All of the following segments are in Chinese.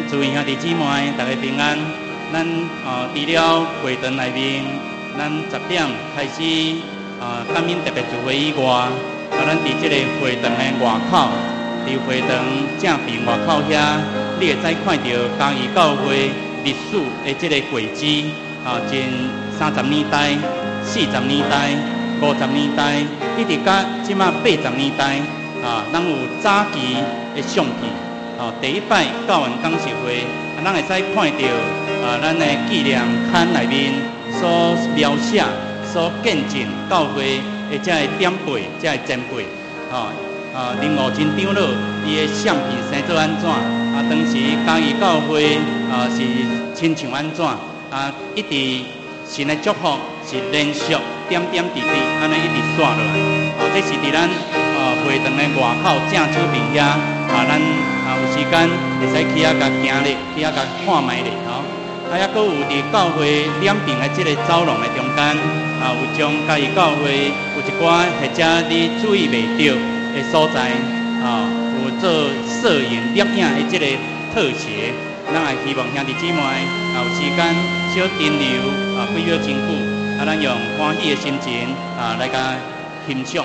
诸位兄弟姊妹，大家平安。咱除了会堂内面，咱10点开始感恩特别聚会以外，咱伫这个会堂的外口，伫会堂正边外口遐，你会使看到嘉义教会历史的这个轨迹，从30年代、40年代、50年代，一直到即马80年代，咱有早期的相片。第一摆教员讲习会，咱会使看到咱的纪念刊内面所描写、所见证教会的这个点辈、这个前辈，林武真长老伊的相片生做安怎？当时嘉义教会是亲像安怎？一直神的祝福是连续点点滴滴，安尼一直刷落来。这是伫咱会堂的外口正手边遐，咱有时间会使去遐甲行咧，去遐甲看卖咧，还佫有伫教会两边的这个走廊的中间，有将嘉义教会有一寡或者你注意袂到的所在，有做摄影摄影的这个特写，咱也希望兄弟姊妹有时间小停留几秒钟久，咱用欢喜的心情来甲欣赏。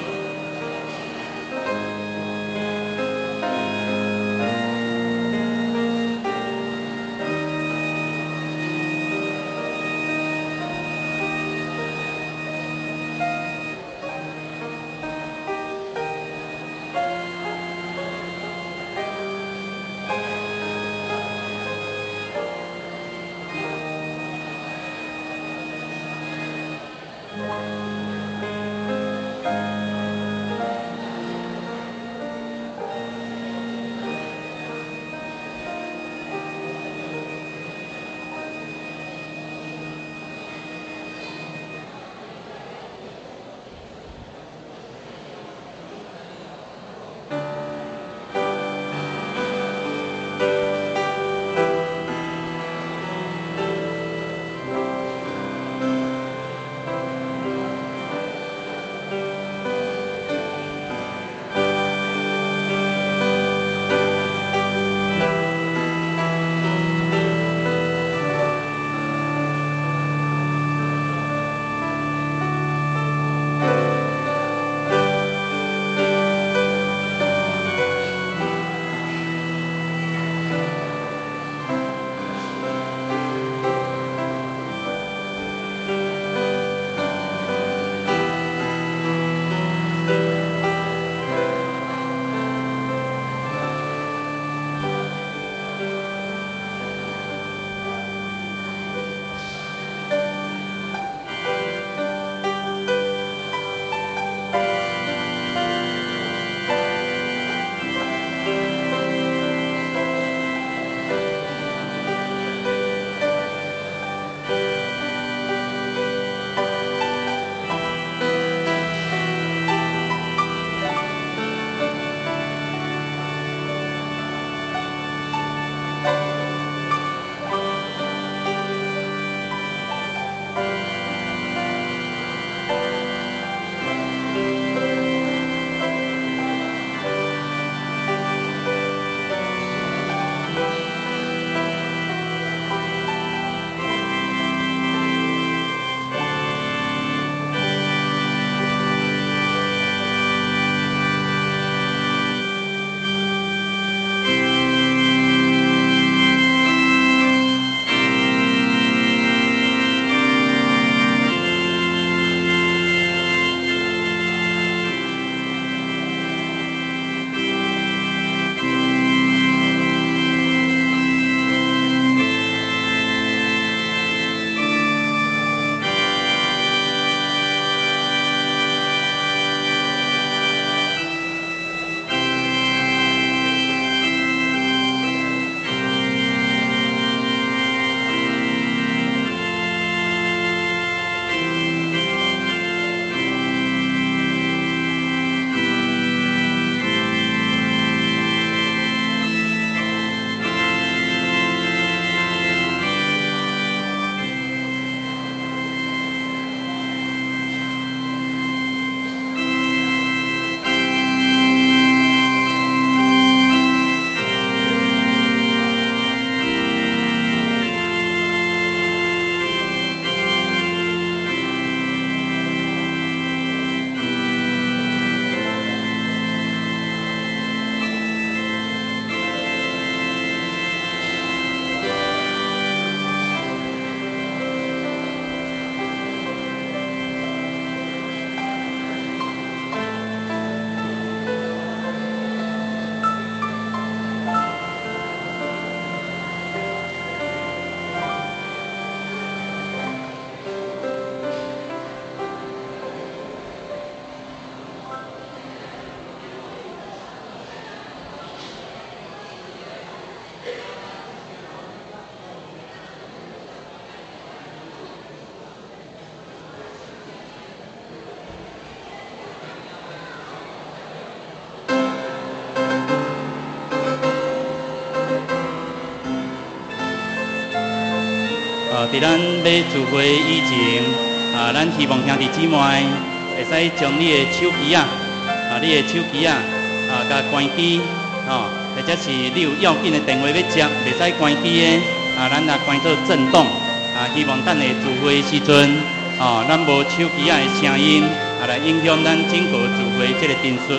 伫咱要聚会以前，咱希望兄弟姊妹会使将你的手机你的手机甲关机，或者是你有要紧的电话要接，袂使关机的，咱也关做震动，希望等下聚会时阵，咱无手机的声音，来影响咱整个聚会这个陈述。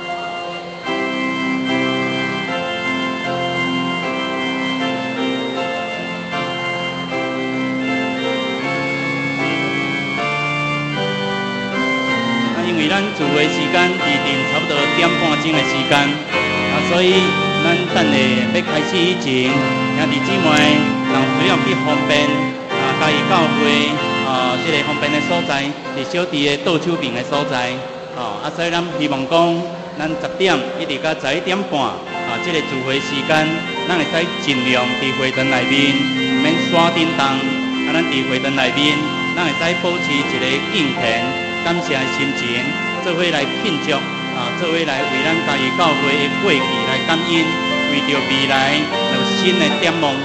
因为咱聚会时间预定差不多1点半钟的时间，所以咱等下要开始以前，兄弟姊妹人需要去方便嘉义教会这个方便的所在，是小弟的倒手边的所在，所以咱希望讲，咱10点一直到11点半这个聚会时间，咱会使尽量伫会堂内面免刷叮当，咱伫会堂内面，咱会使保持一个敬虔。感谢的心情，做伙来庆祝，做伙来为咱嘉义教会的过去来感恩，为着未来有新的展望。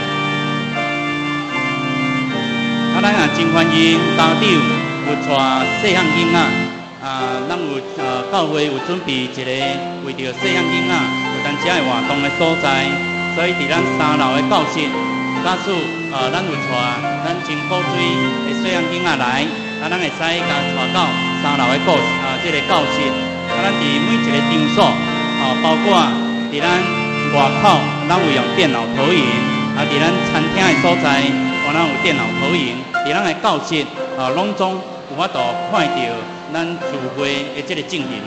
咱也真欢迎家长有带细汉囡仔，咱有教会有准备一个为着细汉囡仔有单车的活动的所在，所以伫咱3楼的教室，假使咱有带咱真古水的细汉囡仔来。咱会使甲带到3楼的这个教室，咱伫每一个场所，包括伫咱外口，咱有用电脑投影，伫咱餐厅的所在，咱有电脑投影，伫咱的教室，拢总有法度看到咱聚会的这个进行。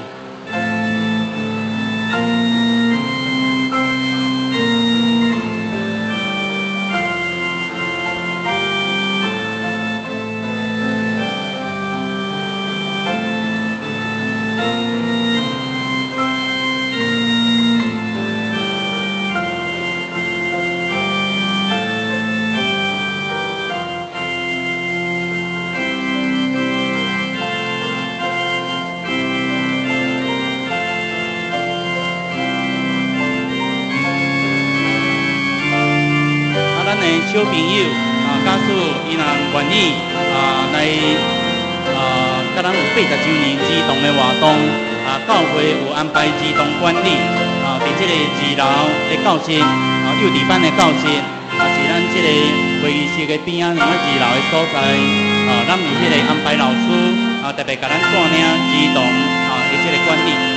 小朋友假使伊若愿意来甲咱有80周年儿童的活动，教会有安排儿童管理伫这个2楼的教室，幼稚班的教室，是咱这个会议室的边仔，2楼的所在，咱有迄个安排老师特别甲咱带领儿童的这个管理。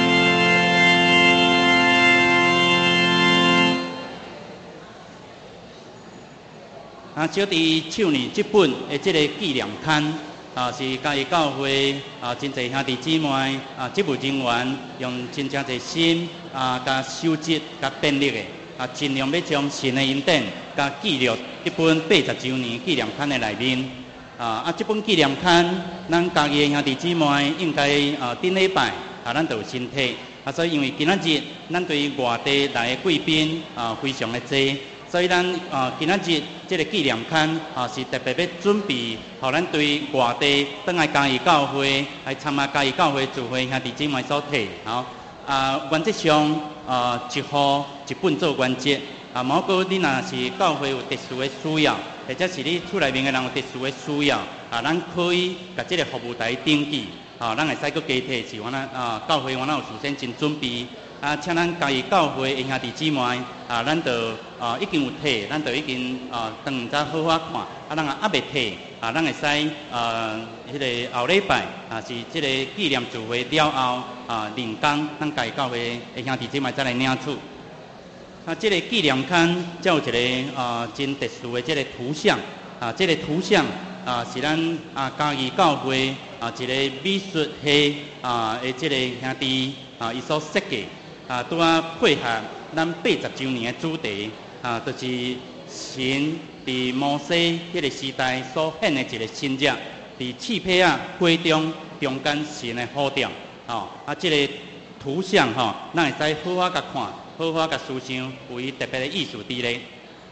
小弟手呢这本的这个纪念刊，是嘉义教会真侪兄弟姊妹职务人员用真正侪心甲收集甲编列的，尽量要将神的恩典甲记录这本80周年纪念刊的内面。这本纪念刊，咱嘉义的兄弟姊妹应该顶礼拜咱就有身体，所以因为今仔日咱对外地来的贵宾非常的多。所以咱今仔日这个纪念刊是特别要准备，互咱对外地返来嘉义教会来参加嘉义教会聚会兄弟姊妹所提。原则上1号1本做原则。毛哥，你若是教会有特殊的需要，或者是你厝内面的人有特殊的需要，咱可以甲这个服务台登记，咱会使佫加提，是教会有事先真准备。请咱嘉义教会的兄弟姊妹，咱就已经有摕，咱就已经当早好好看，咱还未摕，咱会使迄个后礼拜是这个纪念聚会了后另工，咱嘉义教会的兄弟姊妹再来领取。这个纪念刊才有一个真特殊的这个图像，这个图像是咱嘉义教会一个美术系的这个兄弟伊所设计。拄配合咱80周年的主题，就是神伫摩西迄个时代所显的一个新约，伫刺皮火中间神的呼召，这个图像咱会使好好甲看，好好甲思想，有伊特别的意思伫咧。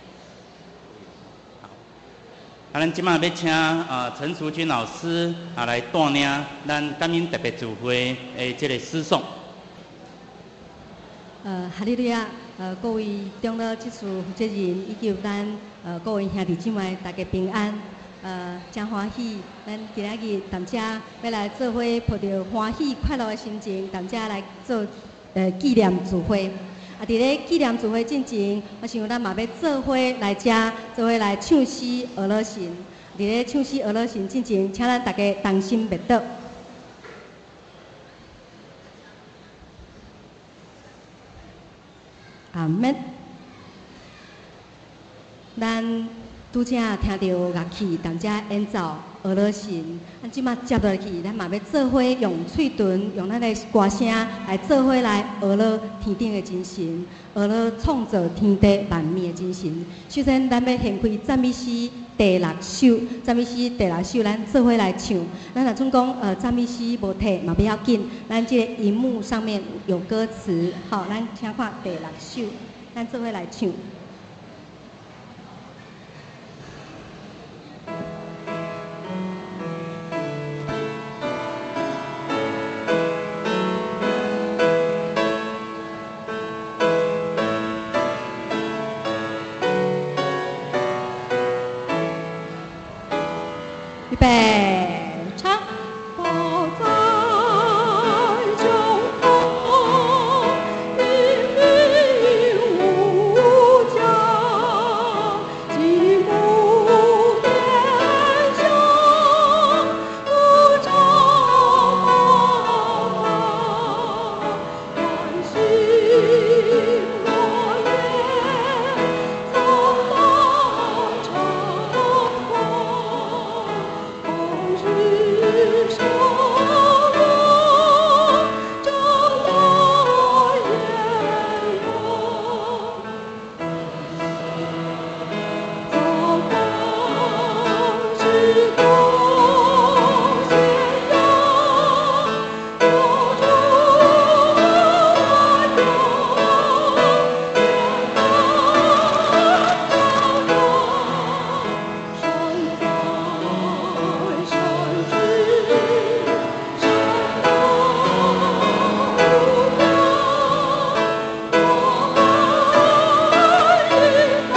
咱即马要请陈淑君老师来带领咱感恩特别聚会的这个诗颂。 哈利路亚！ 各位中乐技术负责人以及咱各位兄弟姊妹，大家平安。真欢喜，咱今仔日大家要来做伙，抱着欢喜快乐的心情，大家来做纪念聚会。啊，伫咧纪念聚会进前，我想咱嘛要做伙来遮，做伙来唱诗俄罗神。伫咧唱诗俄罗神进前，请咱大家同心默祷。阿门。咱拄则听到乐器，大家演奏俄罗神，咱即马接落去，咱嘛要做伙用嘴唇，用咱的歌声来做伙来俄罗天顶的精神，俄罗创造天地万物的精神。首先，咱要献开赞美诗第6首，赞美诗第6首，咱做伙来唱。咱若总讲赞美诗无摕嘛不要紧，咱这个荧幕上面有歌词，好，咱请看第6首，咱做伙来唱。预备，唱。 抱在胸膛，明明无疆，寂寞天下，无常茫茫，万心落叶，苍茫长空。日升落，正大炎荣，早晚是多咸阳，有主我有，天高高高，山在山之山高无边，我爱一方，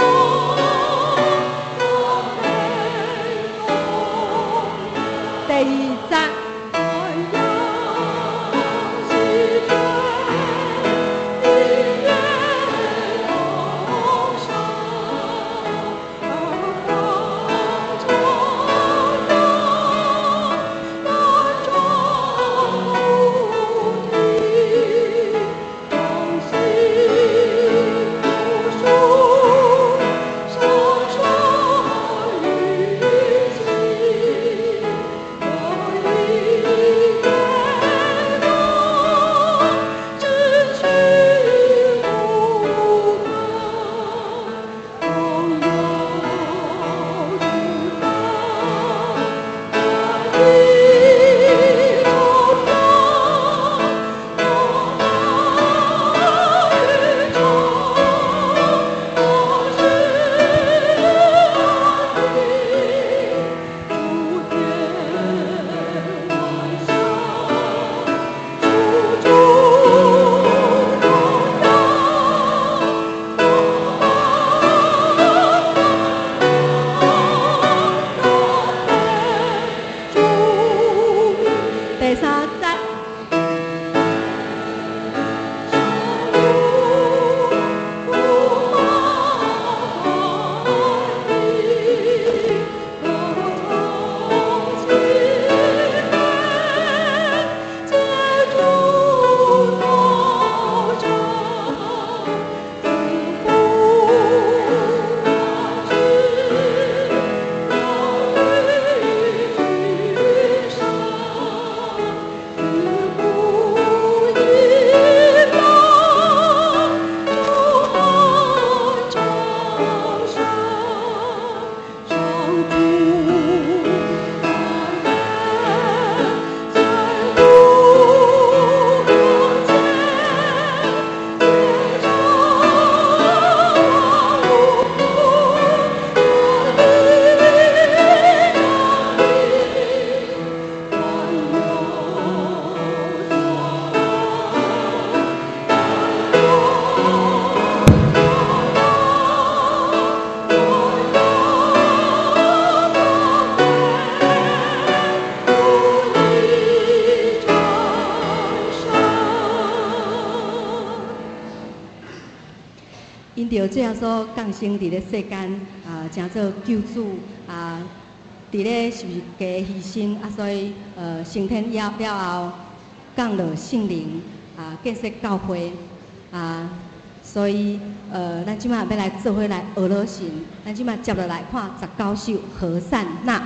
第2节。 太阳西坠，明月高山，而黄朝阳，万众无题，壮心读书，上说于心。我一眼望，只需无当，光耀之方，大地中央，罗马宇宙，我是安定。诸天万象，处处荣耀， 第3节。 上着最后所降生伫咧世间成做救主伫咧是毋是加牺牲所以升天了后降落圣灵建设教会所以咱即马要来做伙来俄罗神，咱即马接落来看19首和散那。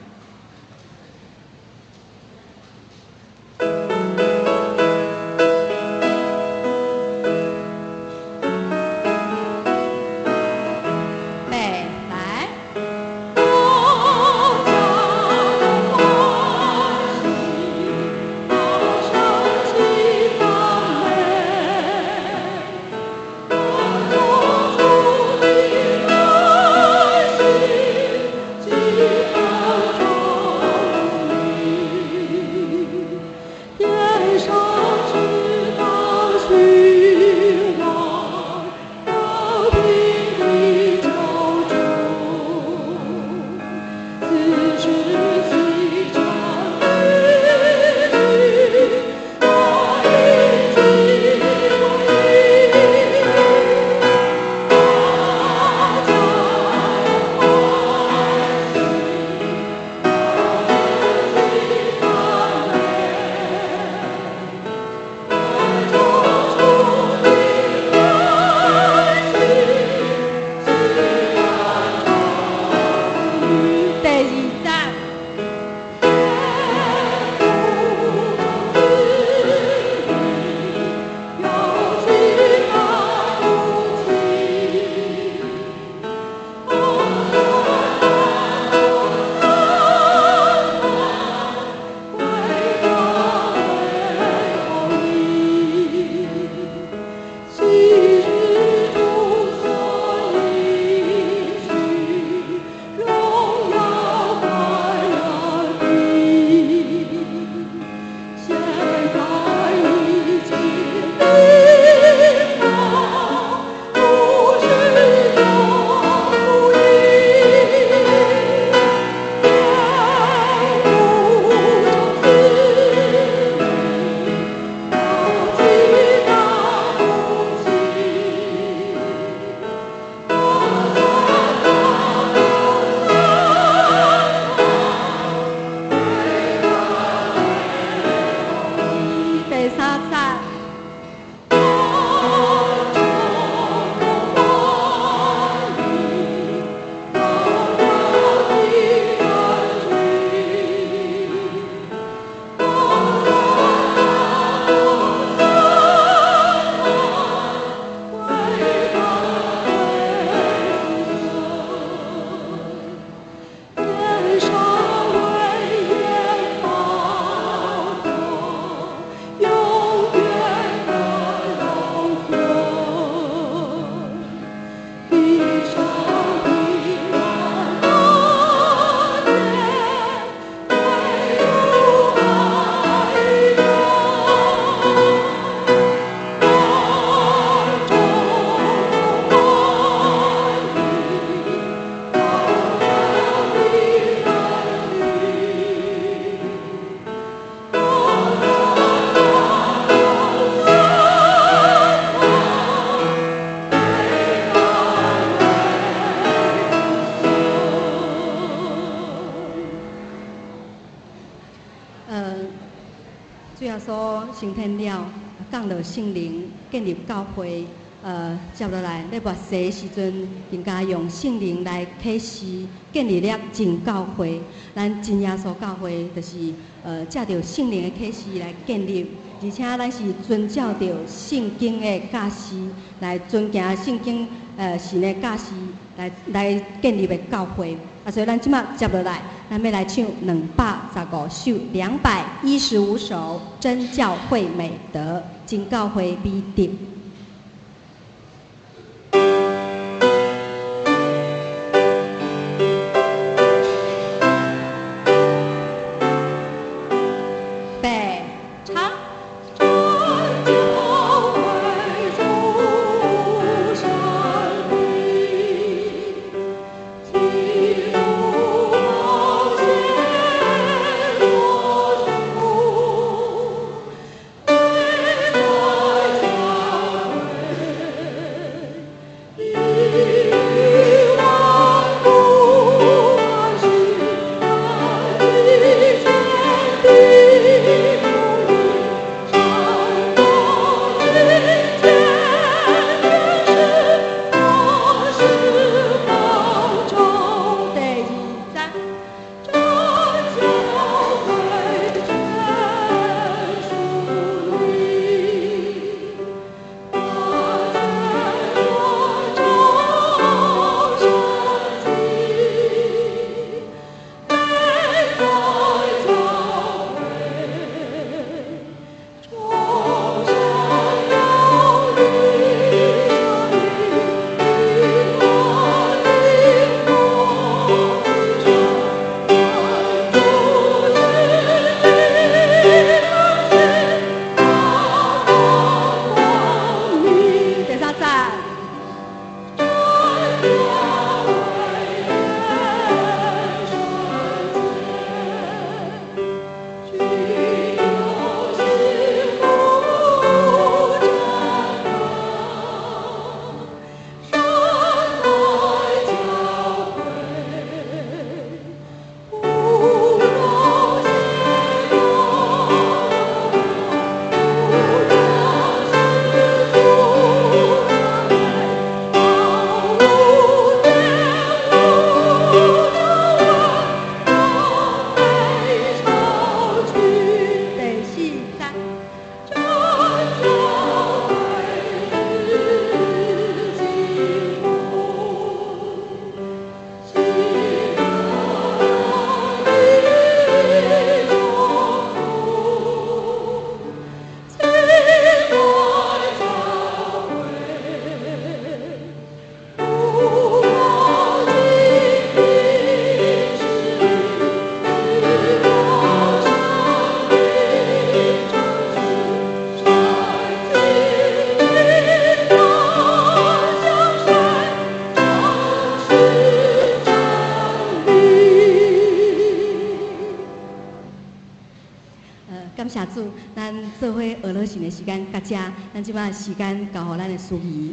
最后所升天了，降落圣灵，建立教会。接落来咧末世的时阵，更加用圣灵来启示建立了真教会。咱真耶稣教会就是借着圣灵的启示来建立，而且咱是遵照着圣经的教示来遵行圣经神的教示来建立的教会。所以咱即马接落来，咱要来唱215首、215首真教会美德，真教会美德。 在感谢主，咱做伙俄罗神的时间到这，咱即摆时间交互咱的司仪。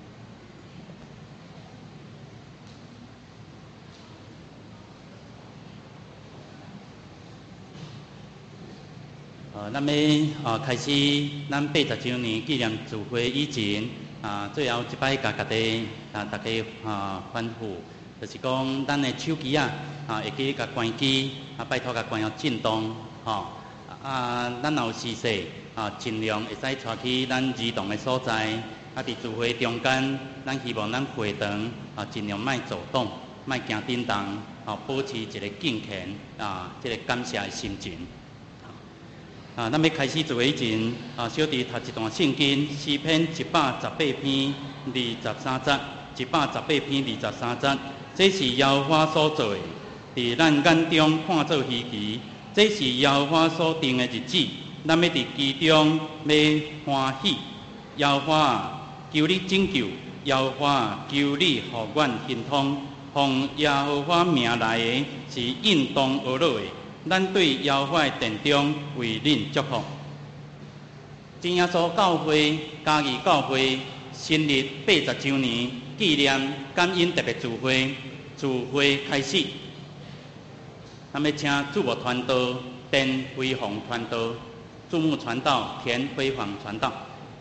咱要开始咱80周年纪念聚会以前，最后一摆甲大家吩咐，就是讲咱的手机会记甲关机，拜托甲关了震动，咱若有时势，尽量会使带去咱移动的所在，伫聚会中间，咱希望咱会堂尽量莫走动，莫行震动，保持一个敬虔这个感谢的心情。咱要开始做以前，小弟读一段圣经，诗篇118篇23节，118篇23节，这是耶和华所做的，伫咱眼中看作稀奇。这是耶和华所定的日子，咱要伫其中要欢喜。耶和华求你拯救，耶和华求你互阮亨通。奉耶和华名来的，是应当而来的。咱对耶和华的殿中为恁祝福。真耶稣教会嘉义教会成立80周年纪念感恩特别聚会开始。咱要请主牧传道田辉煌传道，主牧传道田辉煌传道。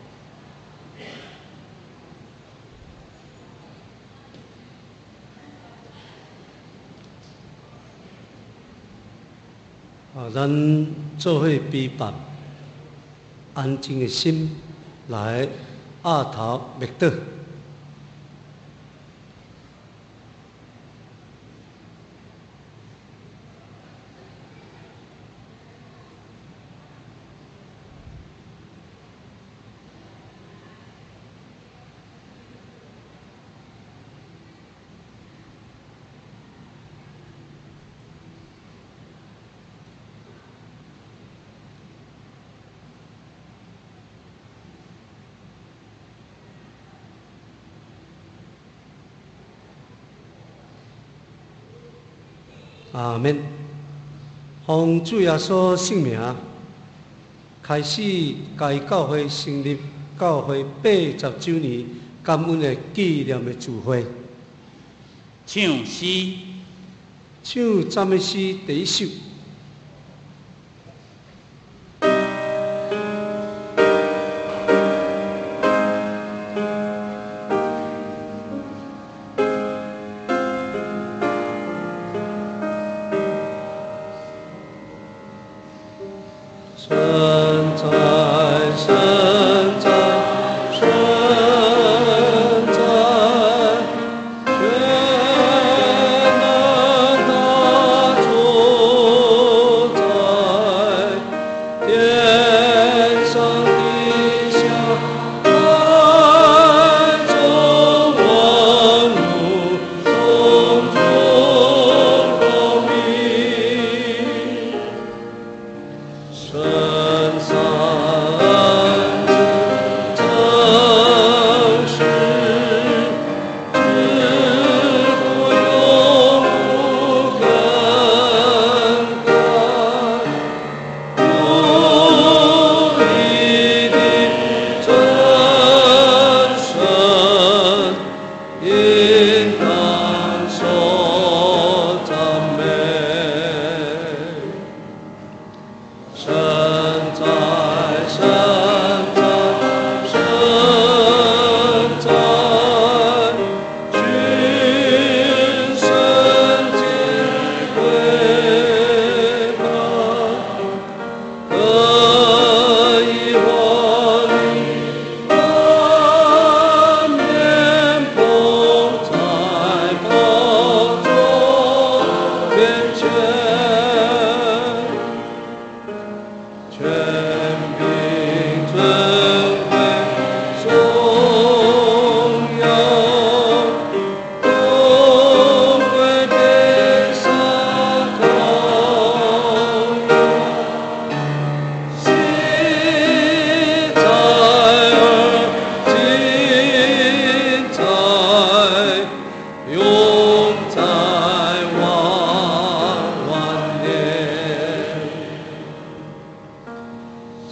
咱做伙备办，安静的心来压头默祷。阿们。奉主耶稣圣名，开始嘉义教会成立教会80周年感恩的纪念的聚会。 唱诗， 唱赞美诗第一首。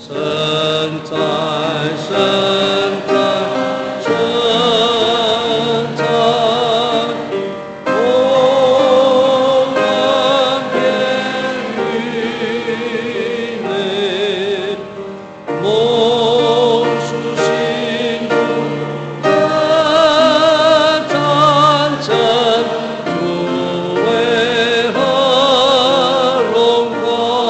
神在，神在，神在，我们变于内，梦苏醒中的战争，主为何荣光？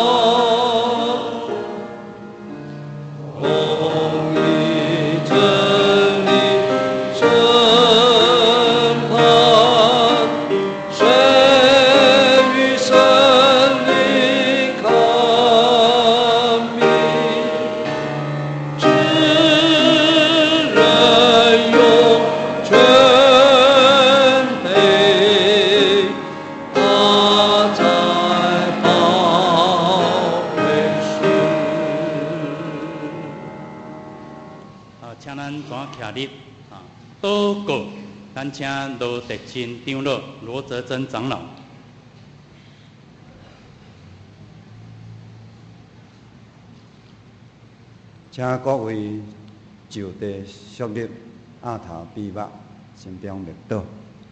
公义真理审判，谁与神灵抗命？知人用全备，他在保卫时。 请咱全徛立祷告，咱请罗德清长老、罗泽珍长老。 请各位就地肃立，额头闭目，心中默祷。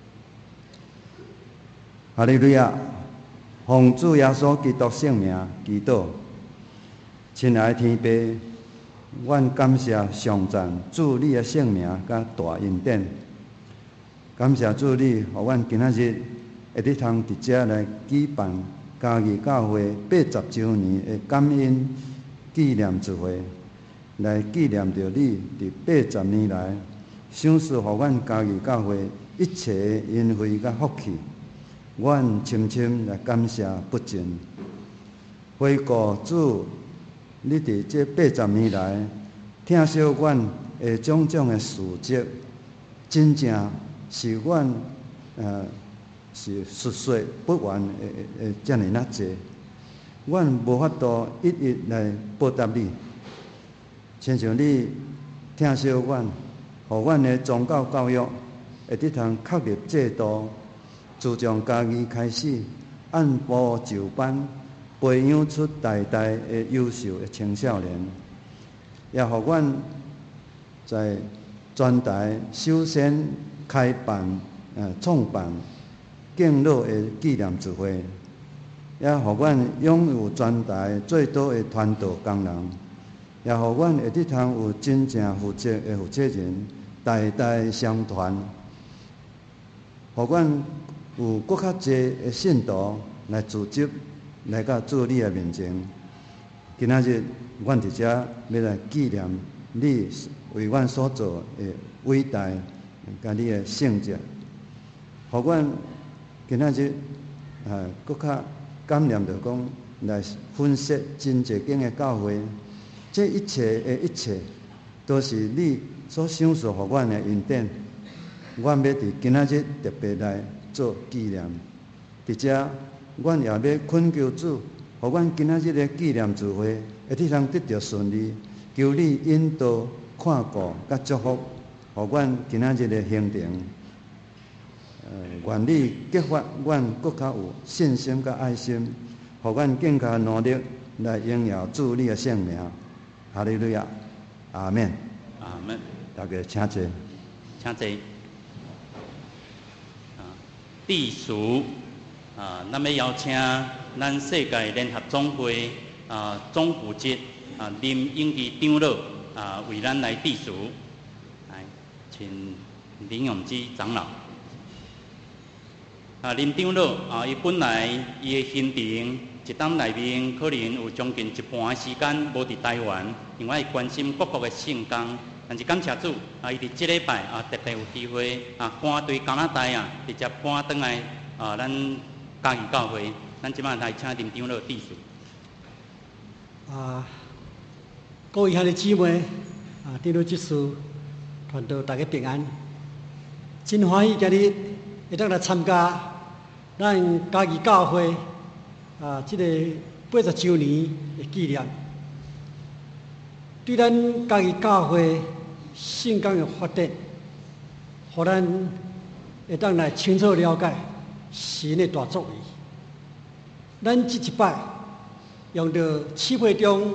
哈利路亚！奉主耶稣基督圣名祈祷，亲爱的天父，阮感谢上赞主你的圣名甲大恩典，感谢主你，互阮今仔日会得通伫遮来举办嘉义教会80周年的感恩纪念聚会。来纪念着你伫80年来赏赐互阮嘉义教会一切的恩惠甲福气，阮深深来感谢不尽。回顾主，你伫这80年来听惜阮的种种的事迹，真正是阮是述说不完的遮尔那济，阮无法度一一来报答你。亲像你听惜阮，互阮的宗教教育会得通确立制度，自从家己开始，按部就班，培养出代代的优秀的青少年，也互阮在全台首先开办、创办敬老的纪念聚会，也互阮拥有全台最多的传道工人。也互阮会得通有真正负责的负责人，代代相传，互阮有搁较济的信徒来组织来到主你的面前。今仔日，阮伫遮要来纪念你为阮所做的伟大，甲你的圣迹，互阮今仔日搁较感念着讲来分析真济间的教会。这一切的一切，都是你所赏赐互阮的恩典。阮要伫今仔日特别来做纪念。伫遮，阮也要恳求主，互阮今仔日的纪念聚会会得通得到顺利，求你引导、看顾、甲祝福，互阮今仔日的行程。愿你激发阮更较有信心甲爱心，互阮更加努力来荣耀主你的圣名。哈利路亚，阿门， 阿门。 大家请坐， 请坐。第数咱要邀请咱世界联合总会总负责林永基长老为咱来致辞。来，请林永基长老。林长老伊本来伊的行程。一档内面可能有将近一半的时间无伫台湾，因为伊关心各国的圣工。但是感谢主，伊伫即礼拜特别有机会赶对加拿大直接赶转来咱嘉义教会。咱即摆来请林长老致辞。 各位兄弟姊妹长老执事团队大家平安，真欢喜今日会当来参加咱嘉义教会。这个80周年的纪念，对咱嘉义教会圣工的发展，互咱会当来清楚了解神的大作为。咱这一摆用着7月中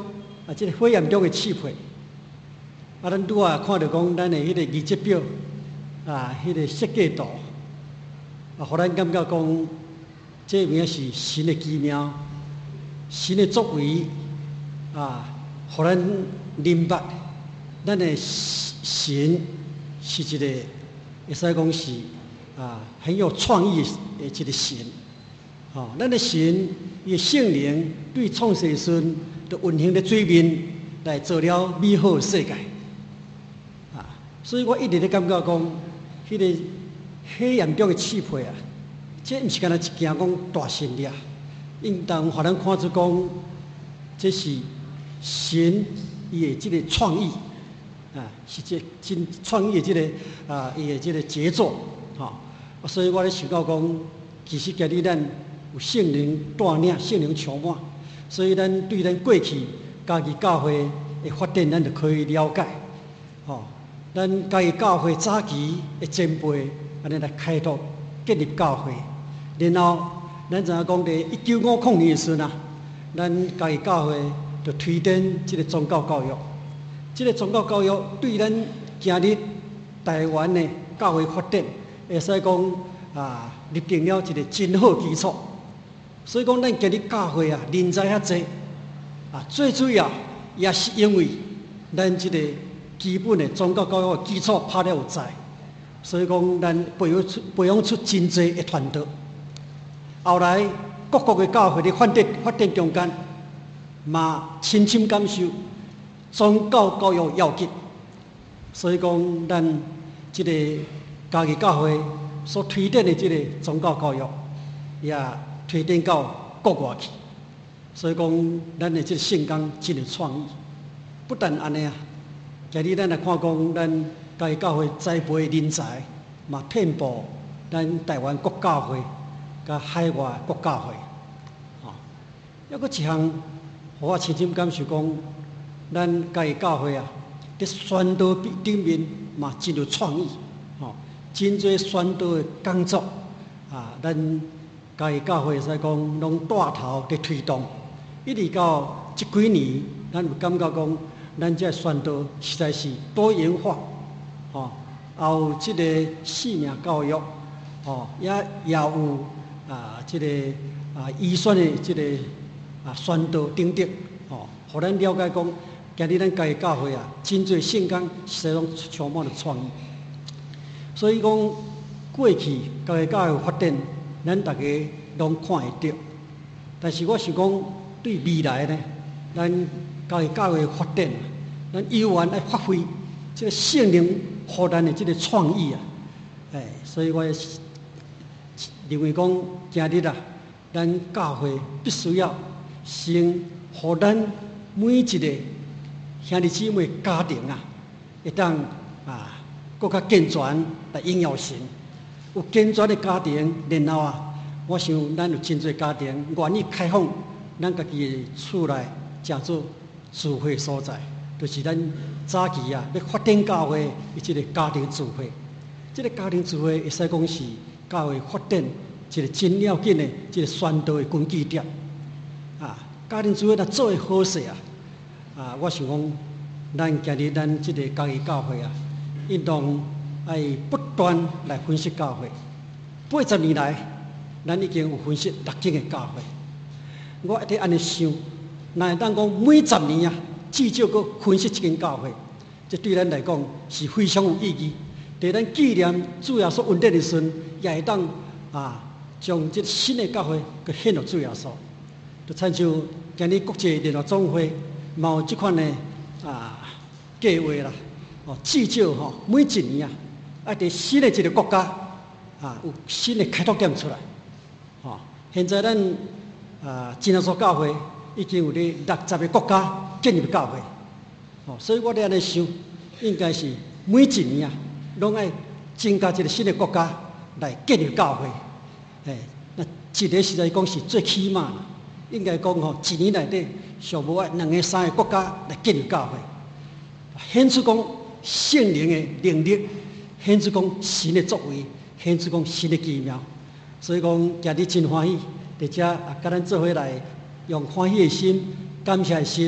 这个火焰中的气配，咱拄啊看到讲咱的迄个仪节表，迄个设计图，互咱感觉讲，这名是神的奇妙，神的作为，互咱明白，咱的神是一个会使讲是很有创意的一个神。咱的神伊圣灵对创世神的运行的水面来做了美好的世界，所以我一直咧感觉讲，迄个火焰中的气配这毋是干那一件讲大神力，应当互咱看出讲，这是神伊的这个创意，是这真创意的这个伊的这个杰作，所以我咧想到讲，其实今日咱有圣灵带领，圣灵充满，所以咱对咱过去家己教会的发展，咱就可以了解。咱家己教会早期的前辈，安尼来开拓建立教会，然后咱知影讲伫1950年的时阵咱家己教会就推展这个宗教教育。这个宗教教育对咱今日台湾的教会发展，会使讲立定了一个真好基础。所以讲，咱今日教会人才遐济，最主要也是因为咱这个基本的宗教教育的基础拍了有在，所以讲咱培养出真济的传道。后来各国的教会的发展中间，嘛深深感受宗教教育要紧，所以讲咱这个家己教会所推展的这个宗教教育，也推展到国外去，所以讲咱的这个圣工真有创意。不但安尼今日咱来看讲，咱家己教会栽培人才，嘛遍布咱台湾国教会、甲海外国教会。还佫一项，互我深深感受讲，咱家己教会伫宣导顶面嘛真有创意，真侪宣导的工作咱家己教会使讲拢带头伫推动，一直到这几年，咱有感觉讲，咱这宣导实在是多元化，也有这个性命教育，也有这个医宣的这个宣导等等，互咱了解讲，今日咱家己教会真侪圣工实在拢充满了创意，所以讲过去家己教会发展。咱大家拢看会到，但是我想讲，对未来呢，咱家己教会发展，咱有缘来发挥这个圣灵互咱的这个创意所以我认为讲，今日咱教会必须要先互咱每一个兄弟姊妹家庭会当更较健全来应用神。有健全的家庭，然后我想咱有真侪家庭愿意开放咱家己的厝内，成做聚会所在，就是咱早期要发展教会的这个家庭聚会。这个家庭聚会会使讲是教会发展一个真要紧的这个宣导的根据点。家庭聚会若做得好势我想讲，咱今日咱这个家己教会应当要不断来分析教会。80年来，咱已经有分析6间的教会。我一直安尼想，若会当讲每10年至少阁分析1间教会，这对咱来讲是非常有意义。在咱纪念主耶稣恩典的时阵，也会当将这新的教会佮献予主耶稣。就亲像今日国际联络总会嘛有这款的计划啦，至少每一年在新的一个国家有新的开拓点出来。现在咱真耶稣教会已经有咧60个国家建立教会，所以我哋安尼想，应该是每一年拢爱增加一个新的国家来建立教会。那一个实在讲是最起码，应该讲一年内底上无2个3个国家来建立教会，显出讲圣灵的能力，显出讲神的作为，显出讲神的奇妙。所以讲今日真欢喜，伫遮甲咱做伙来用欢喜的心、感谢的心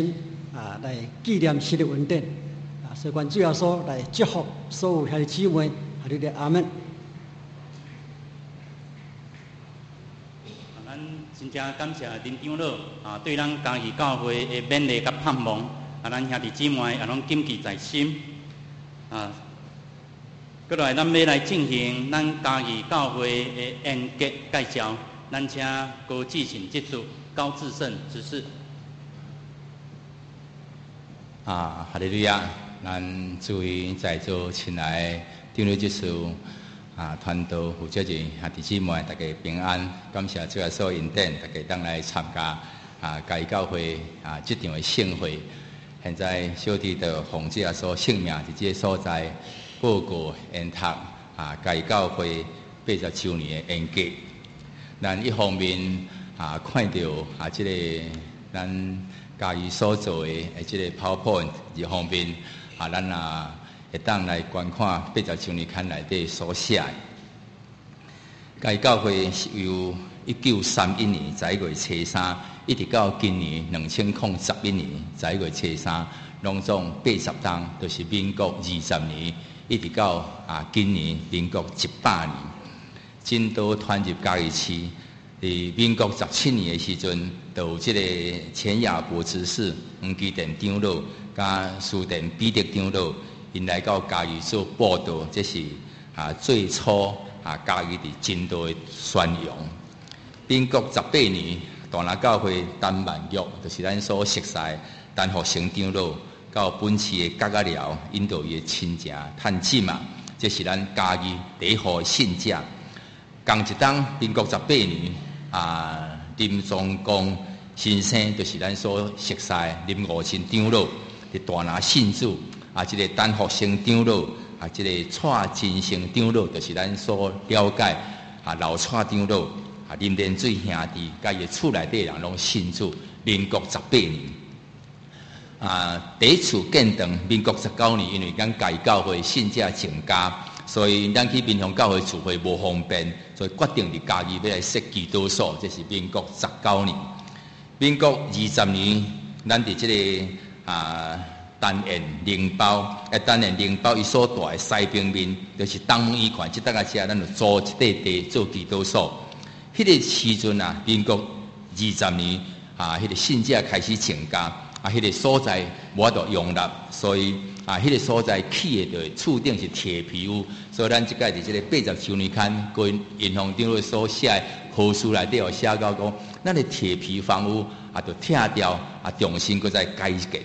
来纪念昔日恩典所以愿主耶稣来祝福所有兄弟姊妹，哈利路亚，阿门。 咱真正感谢林长老对咱嘉义教会的勉励甲盼望咱兄弟姊妹也拢谨记在心过来，咱要来进行咱嘉义教会的严格介绍。咱请高志信执事高志胜执事。 哈利路亚！咱诸位在座亲爱长老执事团队负责人兄弟姊妹，大家平安。感谢主耶稣恩典，大家当来参加嘉义教会这场的盛会。现在小弟的奉主耶稣圣名，伫这个所在报告研读嘉义教会80周年的严格。咱一方面看到这个咱嘉义所做的这个 PowerPoint， 二方面咱会当来观看80周年刊内底所写的。嘉义教会是由1931年11月初3，一直到今年2011年11月初3，拢总80档，就是民国20年，一直到今年民国18年。真多传入嘉义市，伫民国17年的时阵，就有这个前亚博执事、黄基典长老、甲苏典彼得长老，因来到嘉义做报道，这是最初嘉义伫真多的宣扬。民国18年，大南教会陈万玉，就是咱所熟悉陈福成长老，到本市的角仔寮引导伊的亲情探亲这是咱嘉义第一号的信者。同一当民国18年，林宗光先生就是咱所熟悉林悟新长老，伫大拿信主这个陈福成长老这个蔡金生长老，就是咱所了解老蔡长老林连水兄弟，甲伊厝内底人拢信主。民国18年，第一次建堂，民国19年，因为咱嘉义教会信者增加。所以咱去民雄教会聚会无方便，所以决定伫嘉义要来设祈祷所，这是民国19年。民国20年，咱伫这个单元灵包，单元灵包伊所在的西平面，就是东门医馆，即搭个车，咱就租一块地做祈祷所。迄个时阵民国20年迄个信者开始增加，迄个所在无法度容纳，所以迄个所在起的就厝顶是铁皮屋，所以咱即届伫即个80周年刊，各银行长老所写的何书内底有写到讲，咱的铁皮房屋就拆掉，重新搁再改建。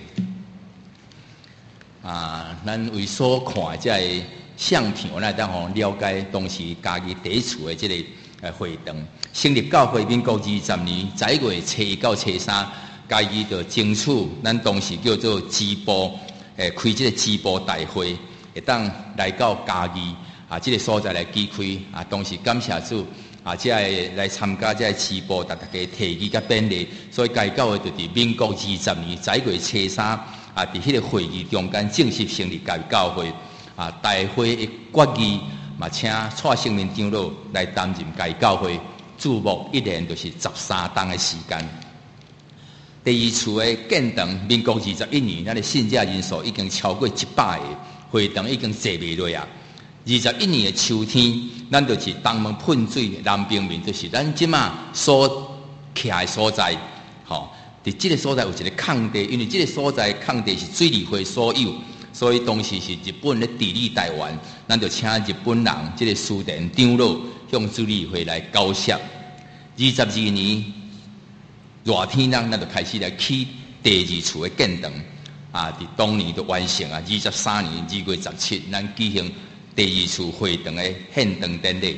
咱为所看即个相片，咱当了解当时嘉义第一次的即个会堂。成立教会民国20年11月初1到初3，嘉义就争取咱当时叫做支部。开这个支部大会，会当来到嘉义这个所在来举开当时感谢主这来参加这个支部，大家提议甲勉励，所以嘉义教会就伫民国20年11月初3伫迄个会议中间正式成立嘉义教会大会的决议请蔡圣明长老来担任嘉义教会注目，一年就是13档的时间。第二次的建堂，民国21年，咱的信者人数已经超过100个，会堂已经坐袂落21年的秋天，咱就是东门喷水南平面，就是咱即马所徛的所在。伫即个所在有一个空地，因为即个所在空地是水利会所有，所以当时是日本咧治理台湾，咱就请日本人即个苏典长老向水利会来交涉。22年。热天咱就开始来起第二次的建堂伫当年就完成23年2月17日，咱举行第二次会堂的献堂典礼。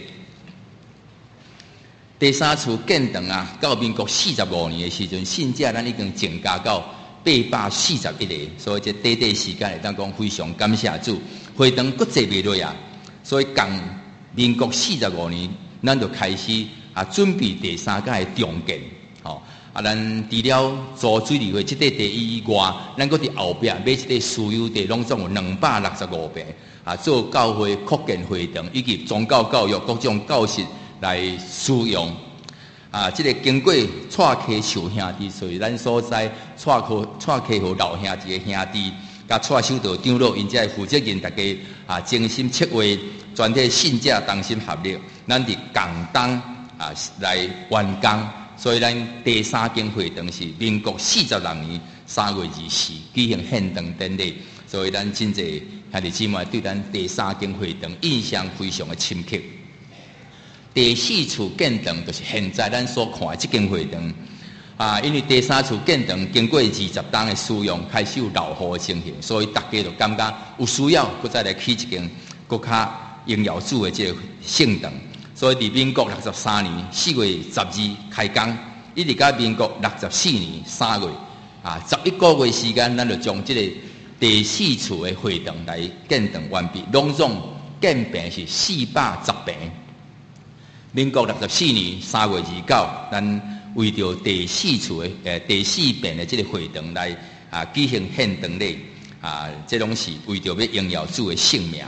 第三次建堂到民国45年的时阵，信者咱已经增加到841个，所以这短短时间会当讲非常感谢主，会堂搁坐袂落所以共民国45年，咱就开始准备第三届的重建。咱除了做水利会这块地以外，咱搁伫后壁买一块私有地，拢总有265坪做教会扩建会堂以及宗教教育各种教室来使用。 这个经过蔡溪树兄弟，所以咱所在蔡溪河老兄弟的兄弟，甲蔡守道长老，因才负责人，大家精心策划，全体信者同心合力，咱伫共同来完工。所以咱第三间会堂是民国46年3月24举行献堂典礼。所以咱真侪兄弟姊妹对咱第三间会堂印象非常的深刻。第四处建堂就是现在咱所看的这间会堂因为第三处建堂经过20年的使用，开始有老化的情形，所以大家就感觉有需要，搁再来起一间更较荣耀主的这个圣堂。所以，伫民国63年4月12开工，一直到民国64年3月11个月时间，咱就将这个第四处的会堂来建堂完毕，拢总建坪是410坪。民国64年3月29，咱为着第四处的第四坪的这个会堂来举行献堂礼这拢是为着要荣耀主的圣名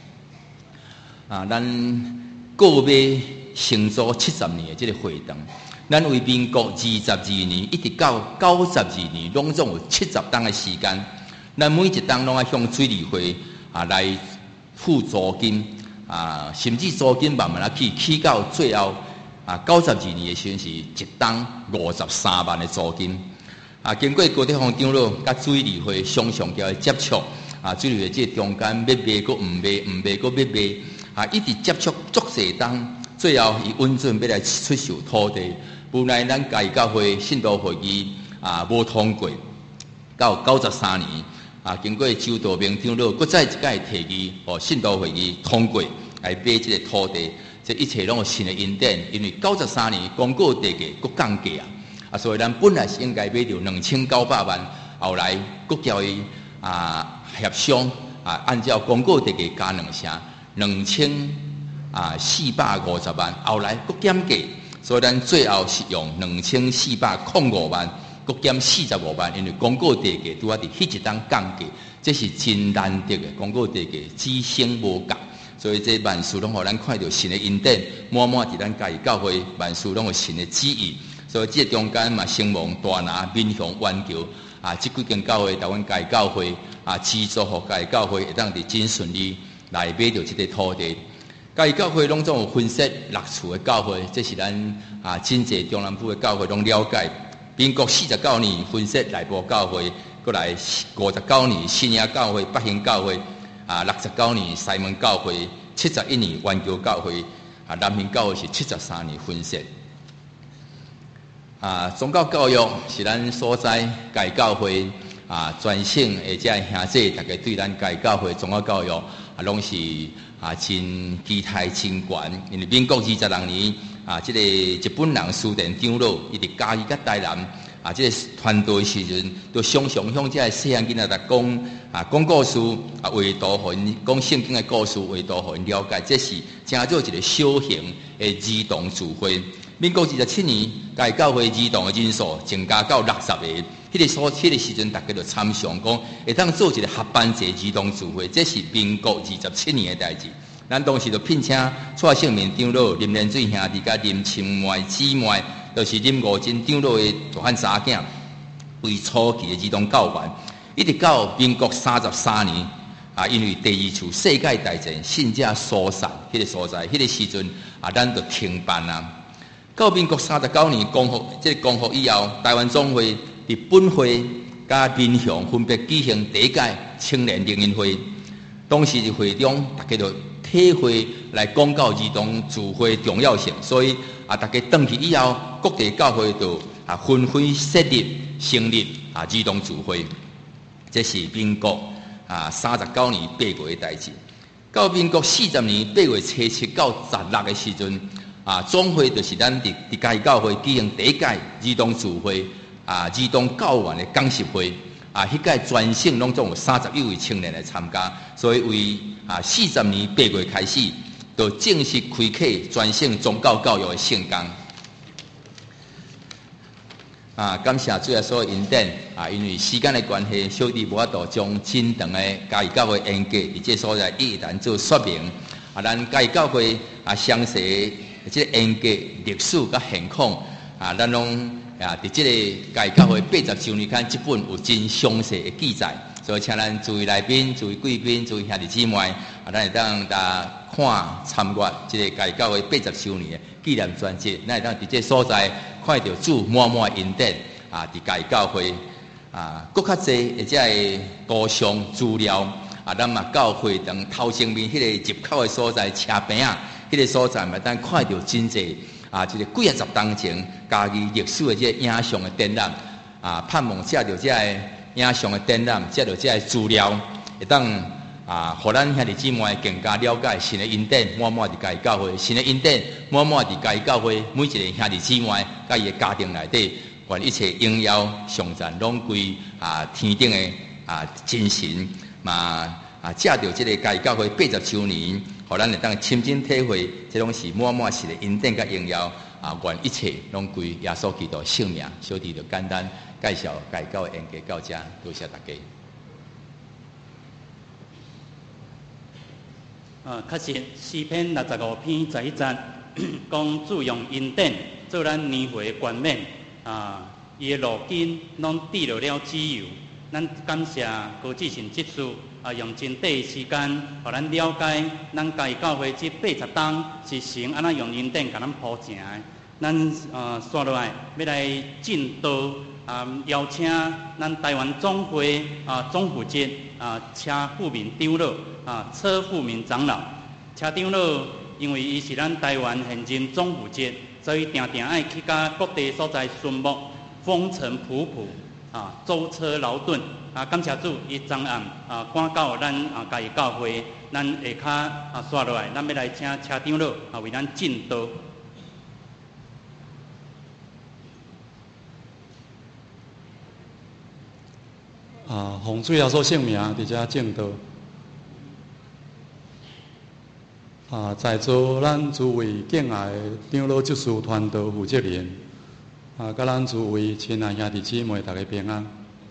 咱。过要成组70年的这个会堂，咱为民国22年一直到92年，拢总有70档的时间。咱每一档拢要向水利会来付租金甚至租金慢慢起到最后92年的时阵是一档53万的租金经过高德芳长老甲水利会常常叫接触水利会这中间要卖搁唔卖搁要卖。一直接触足侪档，最后伊稳准要来出售土地，无奈咱家己教会信道会议无通过，到93年经过周道明长老，搁再一届提议，信道会议通过来买这个土地，这一切拢有新的恩典，因为93年公告地价搁降价所以咱本来是应该买到2900万，后来搁叫伊协商按照公告地价加2成。2450万，后来搁减价，所以咱最后是用2405万，搁减45万，因为公告地价拄伫迄一档降价，这是真难得的公告地价只升无降，所以这万事拢互咱看到新的恩典，满满伫咱家己教会万事拢有新的旨意，所以这中间嘛，兴旺、大拿、闽雄、湾桥这几间教会，台湾家己教会资助互家己教会会当伫真顺利。来买到这个土地，家己教会拢总有分析6处的教会，这是咱真济中南部的教会拢了解。民国49年分析内部教会，过来59年新亚教会、北兴教会，69年西门教会，71年湾桥教会，南兴教会是73年分析。宗教教育是咱所在家己教会全省的这兄弟，大家对咱家己教会宗教教育。拢是真期待真悬，因为民国26年这个日本人书店长老，伊伫嘉义甲台南这个团队时阵，都常常向这细汉囡仔来讲故事画图，互因讲圣经的故事画图，互因了解，这是正做一个小型的儿童聚会。民国27年，家己教会儿童的人数增加到60个。迄个时阵，大家就参详讲，会当做一个合班制儿童聚会，这是民国27年的代志。咱当时就聘请蔡姓明长老、林连水兄弟甲林青梅姊妹，就是林五珍长老的大汉查囝，为初期的儿童教员，一直到民国33年因为第二次世界大战信者疏散，迄个所在，迄个时阵咱就停办啦。到民国39年光复以后，台湾总会、日本会甲民雄分别举行第一届青年联谊会。当时的会中，大家就体会来讲到儿童聚会重要性，所以大家回去以后，各地教会就纷纷设立成立儿童聚会。这是民国39年8月的代志。到民国40年8月初7到16的时阵。总会就是咱伫家己教会举行第一届儿童聚会，儿童教员的讲习会，迄届全省拢总有31位青年来参加，所以为40年8月开始，就正式开启全省宗教教育的圣工。感谢主耶稣的恩典因为时间的关系，小弟无法度将真长的家己教会演讲伫这所在一一做说明。咱家己教会详细即个严格历史甲现况咱拢伫即个家教会80周年间，即本有真详细的记载，所以请咱诸位来宾、诸位贵宾、诸位兄弟姊妹咱会当看参阅即个家教会80周年的纪念专辑，咱会当伫即个所在看到主满满恩典伫家教会搁较济或者是图像资料咱嘛教会等头前面迄个入口的所在车边迄个所在嘛，咱看到真济即个几十当前家己历史的即个影像的展览盼望借着即个影像的展览，借着即个资料，会当互咱兄弟姊妹更加了解神的恩典满满伫家己教会，神的恩典满满伫家己教会每一个兄弟姊妹甲伊的家庭内底，愿一切荣耀颂赞拢归天顶的真神嘛借着即个家己教会80周年，互咱会当亲身体会，这拢是满满神的恩典甲荣耀愿一切拢归耶稣基督性命。小弟就简单介绍家己教会演讲到这，多谢大家。 确实，诗篇65篇11节讲主用恩典做咱年岁的冠冕伊的路径拢指落了自由。咱感谢高志信执事用真短的时间，互咱了解咱家己教会这80档是神安怎用恩典甲咱铺成的。咱刷落来要来进道邀请咱台湾总会总负责车富民长老车富民长老。车长老因为伊是咱台湾现任总负责，所以定定爱去甲各地所在巡牧，风尘仆仆舟车劳顿感谢主，伊昨暗赶到咱家己教会，咱下骹刷落来，咱要来请车长老为咱进道。 奉主耶稣圣名伫遮正道在座咱诸位敬爱的长老执事团队负责人甲咱诸位亲爱兄弟姊妹，大家平安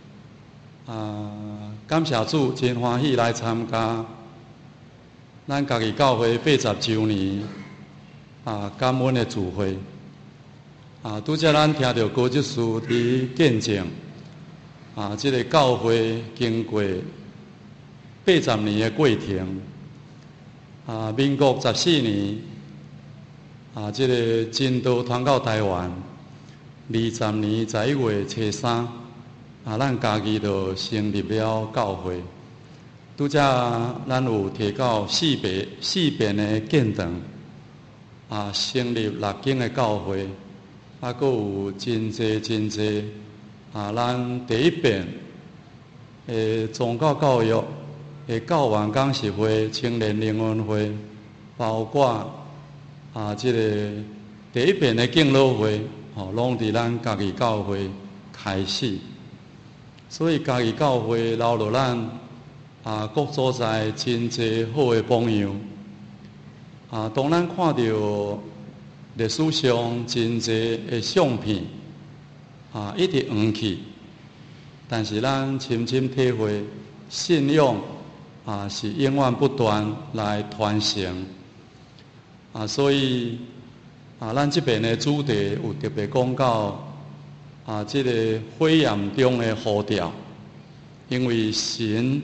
感谢主，真欢喜来参加咱家己教会80周年感恩的聚会拄则咱听到高执事伫见证这个教会经过80年的过程民国14年这个真道传到台湾，20年11月初3咱家己就成立了教会。拄则咱有提到4遍的建堂成立6间的教会，还有真济咱第一遍的宗教教育的教员讲习会、青年灵恩会，包括这个第一遍的敬老会拢伫咱家己教会开始。所以家己教会留落咱各所在真济好的榜样当咱看到历史上真济的相片一直远去，但是咱深深体会信仰是永远不断来传承所以咱这边的主题有特别讲到这个火焰中的呼召，因为神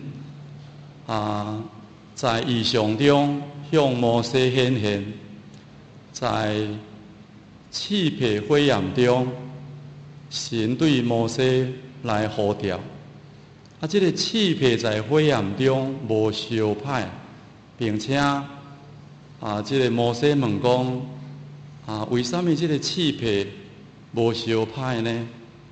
在异象中向摩西显现，在刺皮火焰中，神对摩西来呼召这个刺皮在火焰中无烧歹，并且这个摩西问讲为什么这个刺皮无烧歹呢？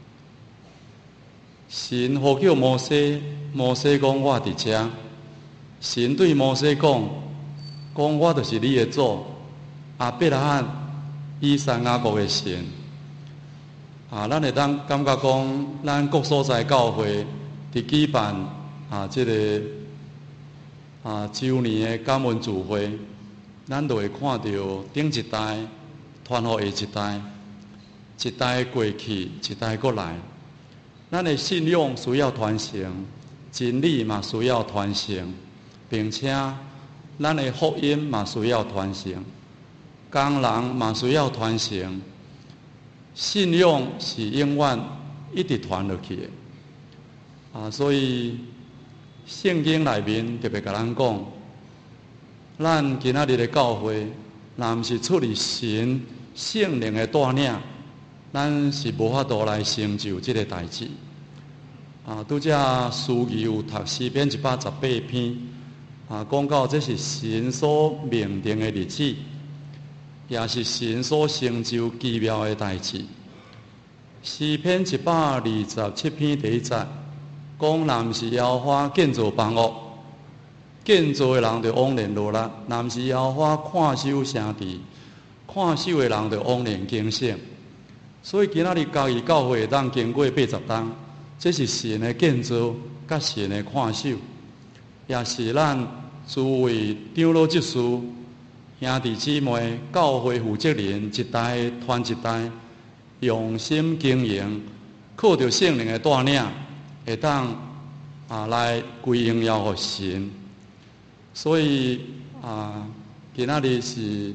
神呼叫摩西，摩西讲我伫遮。神对摩西讲我就是你的主，亚伯拉罕、以撒、雅各的神。咱会当感觉讲，咱各所在教会伫举办这个周年的感恩聚会，咱就会看到顶一代传予下一代，一代过去，一代过来。咱的信仰需要传承，真理嘛需要传承，并且咱的福音嘛需要传承。 工人嘛需要传承，信用是永远一直传落去的。所以圣经内面特别甲咱讲，咱今仔日的教会，若毋是出于神圣灵的带领，咱是无法度来成就这个代志。拄则书记有读诗篇118篇，讲到这是神所命定的日子，也是神所成就奇妙的代志。诗篇127篇第1节，讲若毋是耶和华建造房屋，建造的人就枉然落力；若毋是耶和华看守城池，看守的人就枉然警醒。所以今仔日嘉义教会当经过80冬，这是神的建造，甲神的看守，也是咱诸位长老执事、兄弟姊妹、教会负责人一代传一代，用心经营，靠着圣灵的带领，会当来归荣耀给神。所以今仔日是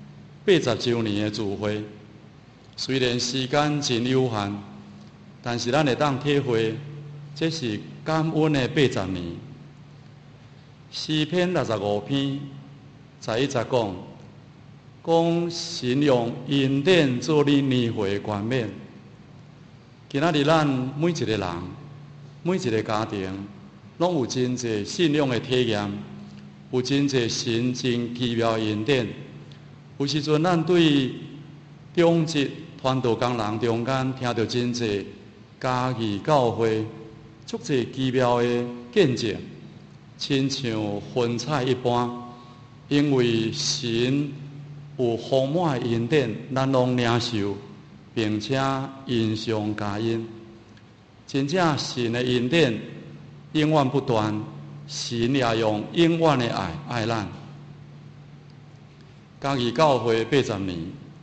80周年的聚会，虽然时间真有限，但是咱会当体会，这是感恩的80年。诗篇65篇1节讲神用恩典做你年岁的冠冕。今仔日咱每一个人、每一个家庭，拢有真侪信仰的体验，有真侪神真奇妙的恩典。有时阵咱对中职传道工人中间听到真侪嘉义教会足侪奇妙的见证，亲像云彩一般，因为神有丰满的恩典，咱拢领受，并且恩上加恩。真正神的恩典永远不断，神也用永远的爱爱咱。嘉义教会80年，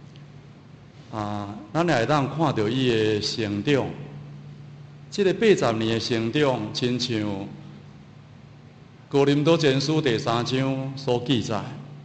咱也会当看到伊的成长。这个80年的成长，亲像哥林多前书第3章所记载。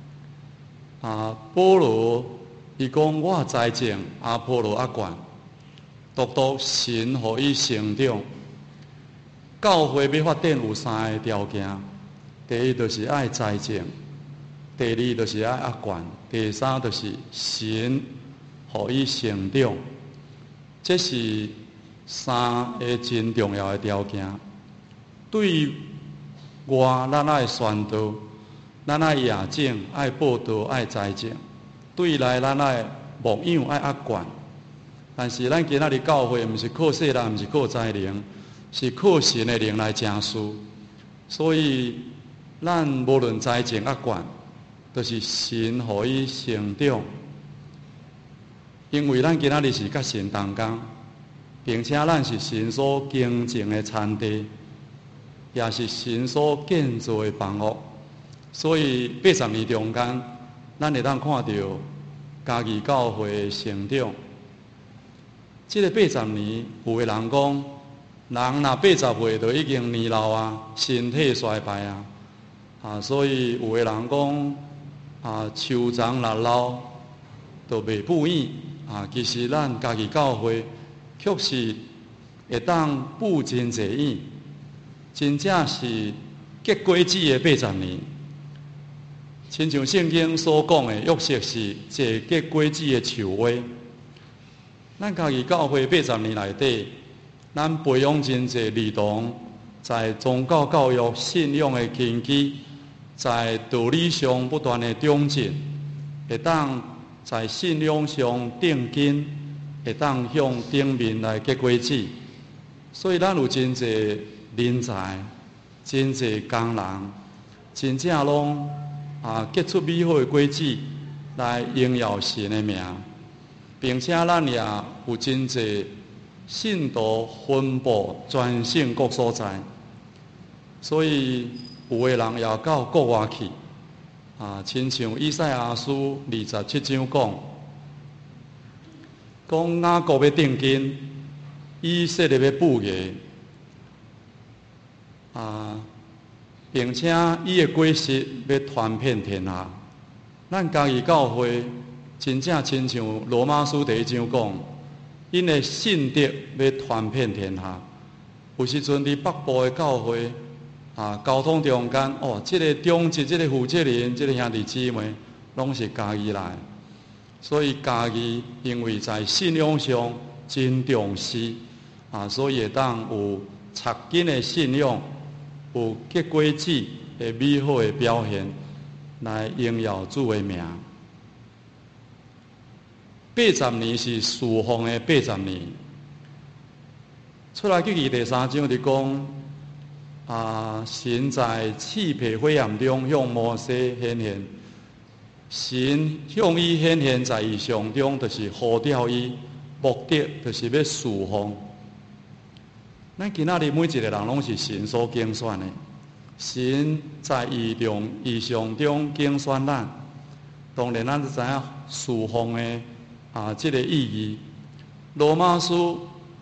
保罗伊讲我栽种，阿波罗压灌，独独神予伊成长。教会要发展有3个条件：第一就是爱栽种，第二就是爱压灌，第三就是神予伊成长。这是3个真重要的条件。对外，咱爱宣导。咱爱野种，爱报道，爱栽种；对内，咱爱牧养，爱压灌。但是咱今仔日教会，毋是靠世人，毋是靠才能，是靠神的灵来成事。所以，咱无论栽种压灌，都是神予伊成长。因为咱今仔日是甲神同工，并且咱是神所敬敬的产地，也是神所建造的房屋。所以80年中间，咱会当看到嘉义教会的成长。这个80年，有的人讲，人若80岁就已经年老啊，身体衰败啊。所以有的人讲，树长若老，就袂富裕其实咱嘉义教会，确实会当富真侪院，真正是结果子的80年。亲像圣经所讲的，约瑟是结果子的树花。咱嘉义教会80年内底，咱培养真侪儿童，在宗教教育、信仰的根基，在道理上不断的长进，会当在信仰上定根，会当向顶面来结果子。所以咱有真侪人才，真侪工人，真正拢结出美好的果子来荣耀神的名，并且咱也有真侪信徒分布全省各所在，所以有的人也到国外去亲像以赛亚书27章讲雅各要定根，以色列要富裕并且伊的果实要传遍天下。咱嘉义教会真正亲像罗马书第1章讲，因的信德要传遍天下。有时阵伫北部的教会交通中间，这个中职、这个负责人、这个兄弟姊妹，拢是家己来。所以家己因为在信仰上真重视所以会当有扎根的信仰，有结果子的美好的表现，来荣耀主的名。80年是侍奉的80年。出来记记第3章就讲神在刺皮火焰中向摩西显现，神向伊显现在异象中，就是呼召伊，目的就是要侍奉。咱今仔日每一个人拢是神所拣选的，神在异象中拣选咱，当然咱就知影侍奉的这个意义。罗马书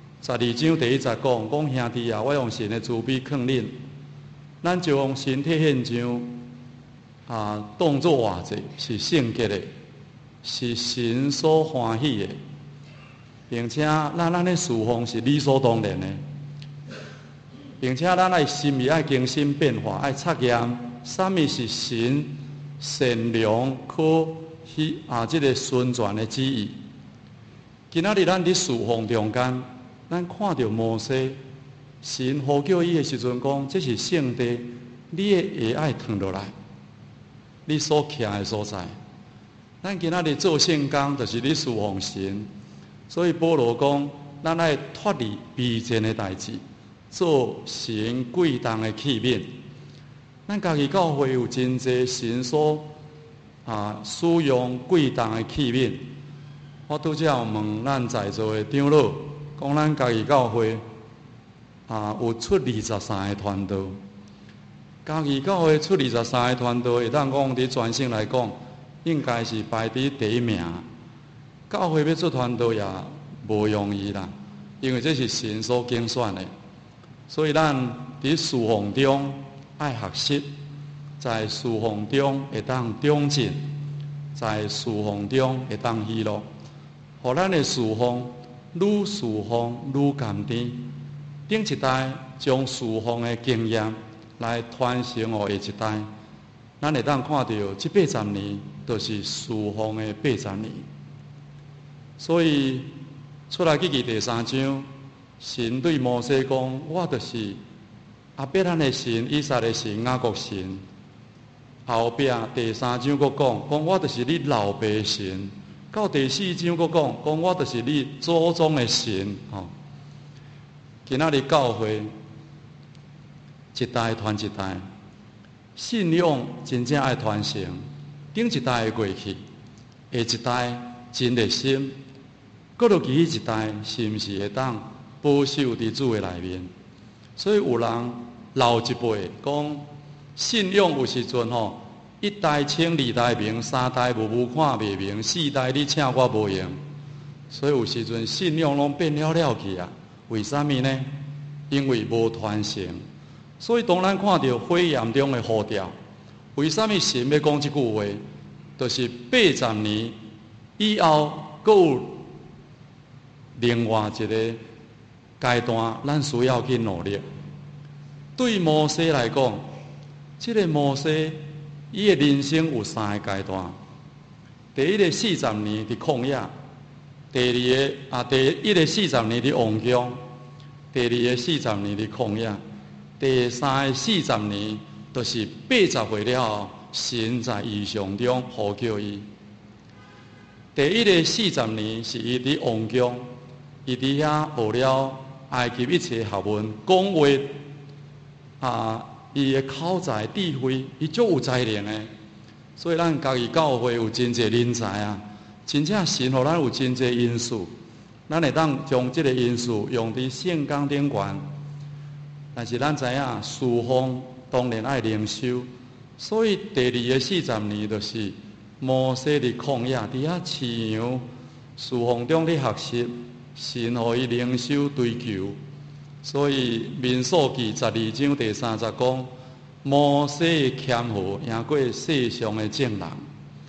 12章第1节讲兄弟啊，我用神的慈悲劝恁，咱就用身体献上当作活祭，是圣洁的，是神所欢喜的，并且咱的侍奉是理所当然的，并且咱爱心意爱更新变化，爱测验什么是神善良可这个顺转的旨意。今仔日咱伫侍奉中间，咱看到摩西，神呼叫伊的时阵讲，这是圣地，你的鞋爱脱落来，你所徛的所在。咱今仔日做圣工，就是你侍奉神。所以保罗讲，咱爱脱离卑贱的代志，做神贵重的器皿。咱家己教会有真济神所使用贵重的器皿。我拄则有问咱在座的长老，讲咱家己教会有出23个传道，家己教会出23个传道，会当讲伫全省来讲，应该是排伫第1名。教会要出传道也无容易啦，因为这是神所拣选的，所以咱伫侍奉中爱学习，在侍奉中会当长进，在侍奉中会当喜乐。互咱的侍奉愈侍奉愈甘甜，顶一代将侍奉的经验来传承予下一代，咱会当看到这80年都是侍奉的80年。所以出来记记第3章，神对摩西讲：我就是阿伯兰的神、以撒的神、雅各神。后壁第3章佫讲我就是你老爸的神。到第4章佫讲我就是你祖宗的神。今仔日教会一代传一代，信仰真正爱传承，顶一代会过去，下一代真热心，过落去一代是毋是会当保守伫主的内面？所以有人老一辈讲信仰有时阵一代清二代明，3代无看袂明，4代你请我无用。所以有时阵信仰拢变了去啊。为什么呢？因为无传承。所以当咱看到火焰中的呼召，为什么神要讲这句话？就是80年以后，佫有另外一个阶段，咱需要去努力。对摩西来讲，这个摩西伊的人生有3个阶段。第一个40年伫旷野，第一个40年伫王宫，第二个40年伫旷野，第三个40年就是80岁了后，神在异象中呼叫伊。第一个40年是伊伫王宫，伊伫遐学了埃及一切学问，讲话伊的口才智慧，伊足有才能的。所以咱家己教会有真济人才真正神互咱有真济因素，咱会当将这个因素用伫圣工顶悬。但是咱知影侍奉当然爱灵修，所以第2个40年就是摩西伫旷野伫遐饲羊，侍奉中伫学习，神互伊灵修追求。所以民数记12章第30讲，摩西谦和赢过世上的众人。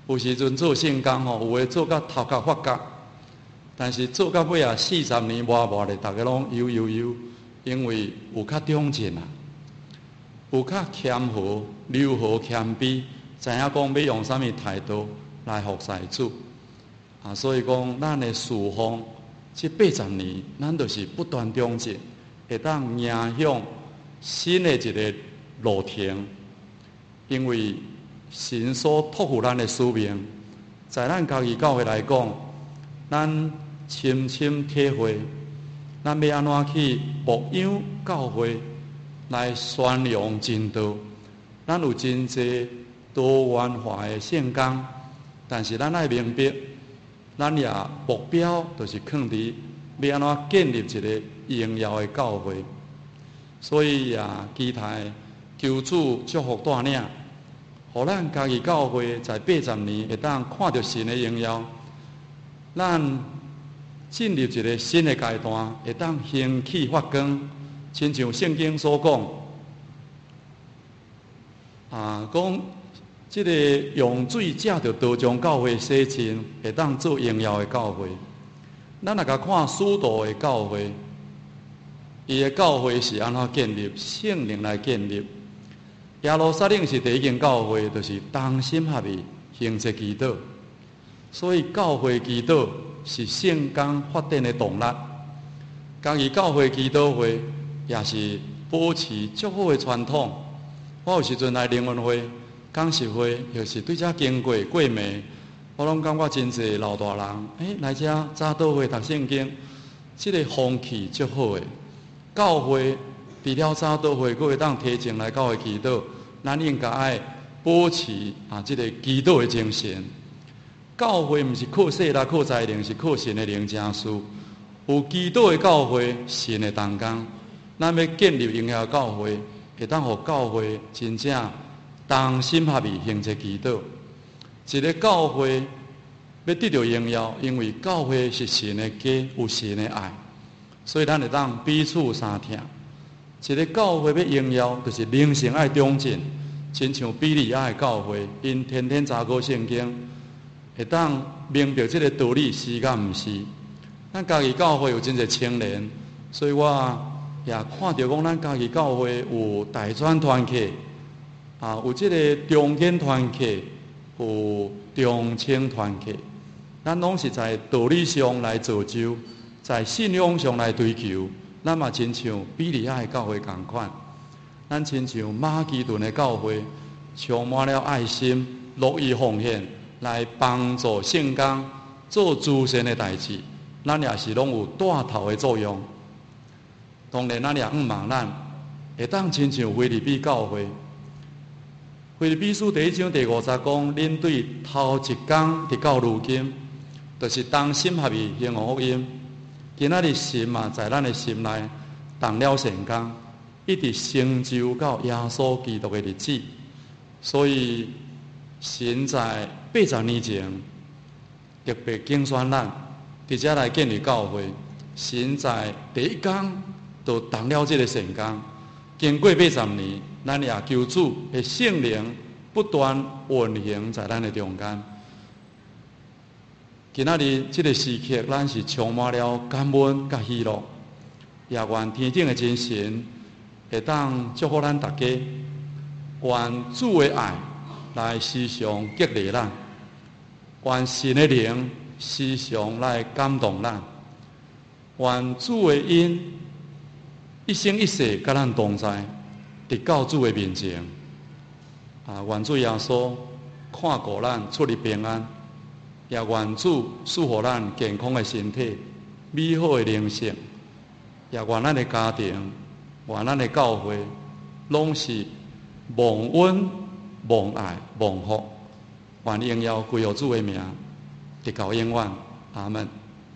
有时阵做圣工吼，有诶做到头壳发觉，但是做到尾啊40年磨咧，大家拢悠，因为有较忠贞啊，有较谦和、柔和、谦卑，知影讲要用啥物态度来服侍主啊。所以讲，咱诶侍奉这80年，咱就是不断忠贞，会当迎向新诶一个路程，因为神所托付咱的使命，在咱家己教会来讲，咱深深体会，咱要安怎去牧养教会来宣扬真道。咱有真济多元化的圣工，但是咱爱明白，咱也目标就是放伫要安怎建立一个荣耀的教会。所以也期待求主祝福带领。互咱家己教会在80年会当看到神的荣耀，咱进入一个新的阶段，会当兴起发光，亲像圣经所讲，讲这个用水借着道将教会洗净，会当做荣耀的教会。咱若甲看使徒的教会，伊的教会是安怎建立？圣灵来建立。耶路撒冷是第一间教会，就是同心合意行这祈祷。所以教会祈祷是圣工发展的动力。家己教会祈祷会也是保持足好的传统。我有时阵来灵恩会、讲习会，又是对遮经过过暝，我拢感觉真侪老大人，来遮早祷会读圣经，这个风气足好的。教会除了早祷会，佫会当提前来教会祈祷。咱应该爱保持这个祈祷的精神。教会毋是靠势力、靠才能，是靠神的灵正事。有祈祷的教会，神的同工。咱要建立荣耀教会，会当互教会真正同心合意行这祈祷。一个教会要得到荣耀，因为教会是神的家，有神的爱，所以咱会当彼此相听。一个教会要荣耀，就是灵性爱忠贞，亲像比利亚的教会，因天天查考圣经，会当明白这个道理是甲毋是。咱家己教会有真侪青年，所以我也看到讲，咱家己教会有大专团契，有这个中间团契，有中青团契，咱拢是在道理上来造就，在信仰上来追求。咱嘛亲像比利亚的教会同款，咱亲像马其顿的教会，充满了爱心，乐意奉献，来帮助圣工做慈善的代志。咱也是拢有带头的作用。当然，咱也毋茫咱会当亲像腓立比教会。腓立比书第1章第50讲，恁对头一工直到如今，就是同心合意行福音。今仔日神嘛，在咱的心内动了善工，一直成就到耶稣基督的日子。所以神在80年前特别拣选咱，伫遮来建立教会。神在第一天就动了这个善工，经过80年，咱也求主的圣灵不断运行在咱的中间。今仔日这个时刻，咱是充满了感恩甲喜乐，也愿天顶的真神会当祝福咱大家，愿主的爱来时常激励咱，愿神的灵时常来感动咱，愿主的恩一生一世甲咱同在，直到主的面前。愿主耶稣看顾咱出入平安。也愿主赐予咱健康的身体、美好的灵性，也愿咱的家庭、愿咱的教会，拢是蒙恩、蒙爱、蒙福。愿荣耀归乎主的名，直到永远。阿门。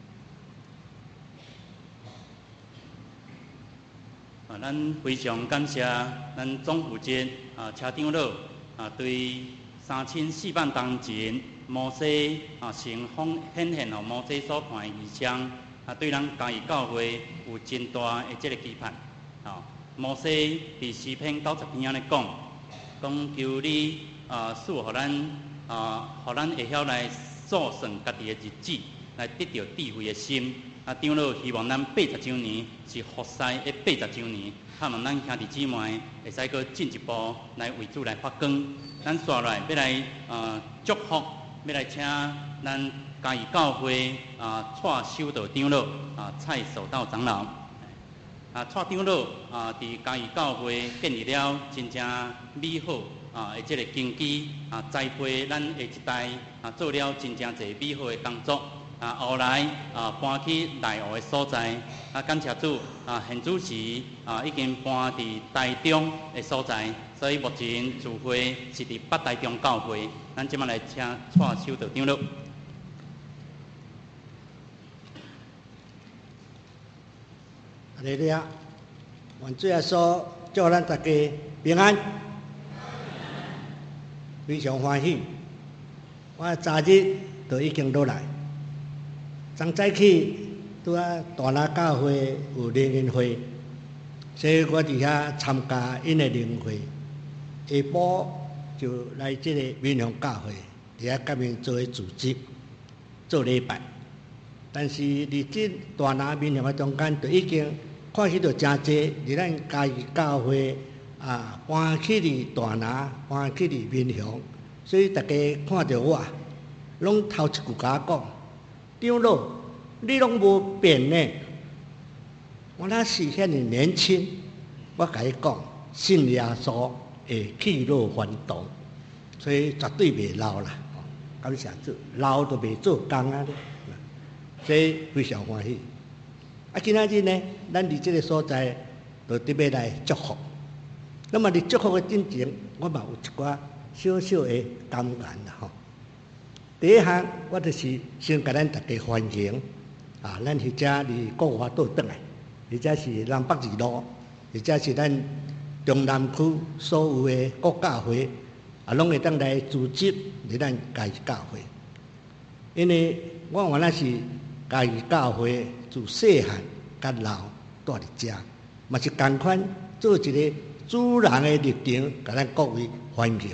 咱非常感谢咱总负责车长老对3400当前。摩西成奉显现互摩西所看的异象，对咱家己教会有真大的这个期盼。摩西伫诗篇90篇安尼讲求你赐予咱互咱会晓来数算家己的日子，来得到智慧的心。长老希望咱80周年是服侍的80周年，盼望咱兄弟姊妹会使搁进一步来为主来发光。咱刷来要来祝福，要来请咱嘉义教会蔡守道长老蔡守道长老蔡长老伫嘉义教会建立了真正美好的这个根基栽培咱下一代做了真正侪美好的工作。后来搬去内湖的所在，感谢主现主时已经搬伫台中的所在，所以目前聚会是伫北台中教会。咱即摆来请蔡守道长老。 哈利路亚！愿主耶稣祝咱大家平安，非常欢喜。我昨日就已经落来。昨早起拄啊大拿教会有灵恩会，所以我伫遐参加因的灵会。下晡就来这个民雄教会，伫遐甲因做组织做礼拜。但是伫这大拿民雄的中间，就已经看起到真济，伫咱嘉义教会搬去伫大拿，搬去伫民雄，所以大家看到我，拢头一句甲我讲。长老，你拢无变呢？我那是遐尼年轻，我甲伊讲，信耶稣会去路还童，所以绝对袂老啦。感谢主，老都袂做工啊！所以非常欢喜。今仔日呢，咱伫这个所在，就特别来祝福。那么伫祝福的进前，我嘛有一寡小小的感言啦吼。第一项，我就是先甲咱大家欢迎咱迄只伫国华岛转来，或者是南北二路，或者是咱中南区所有的国教会，拢会当来组织伫咱嘉义教会。因为我原来是嘉义教会自细汉甲老住伫遮，嘛是共款做一个主人的立场，甲咱各位欢迎，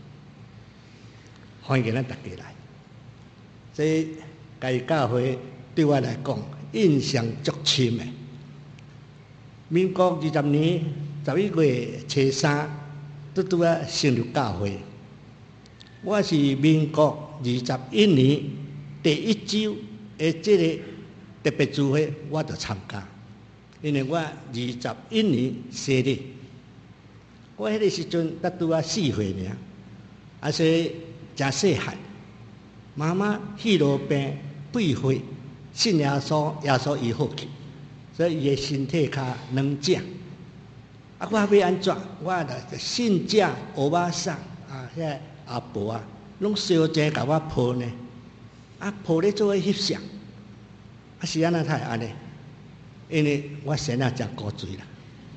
欢迎咱大家来。所以嘉义教会对我来讲印象足深的。民国20年11月初3，拄啊成立教会。我是民国21年第一周的这个特别聚会，我就参加，因为我21年生日，我迄个时阵拄啊4岁尔，所以真细汉。妈妈肺癆病8岁，信耶稣，耶稣医好去，所以伊的身体较软正。我要安怎？我就信正蚵仔送遐阿婆拢烧正甲我泡呢，泡咧做伙翕相，是安怎才会安尼？因为我先食古水啦。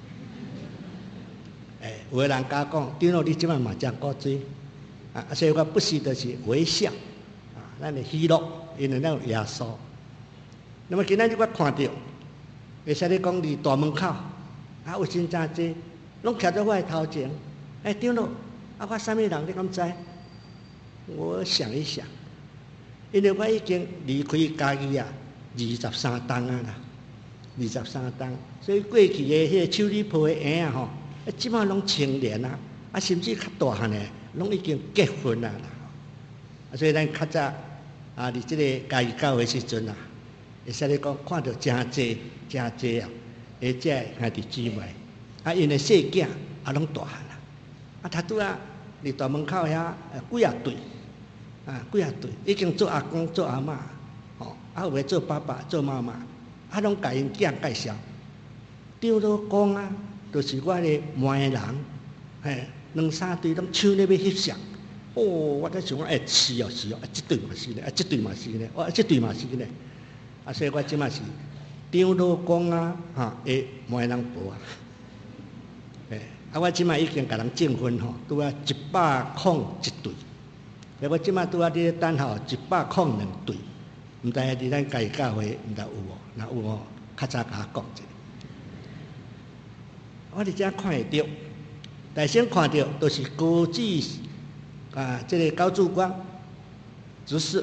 有个人甲我讲，长老你即摆嘛食古水，所以我不时就是微笑。咱的喜乐，因为咱有耶稣。那么今仔日我看到，会使咧讲伫大门口，有真真济，拢徛在我的头前。长老，我啥物人你敢知？我想一想，因为我已经离开嘉义23冬啦，23冬，所以过去的迄个手里抱的婴吼，即摆拢青年甚至较大汉的，拢已经结婚啦。所以咱较早伫即个嘉义教会时阵会使咧讲看到真济真济这兄弟姊妹因为细囝拢大汉啦，拄啊伫大门口遐几啊对已经做阿公做阿嬷有诶做爸爸做妈妈拢甲因囝介绍。长老讲就是我的媒人2、3对拢抢咧要翕相。我在想是哦，这对嘛是呢，这对嘛是呢，这对嘛是呢，所以我即马是长老公的媒人婆我即马已经甲人证婚拄啊101对，我即马拄啊伫等候102对，毋知伫咱嘉义教会毋知有无？若有较早甲我讲者。我伫遮看会到，但先看到都是高子这个高柱光执事，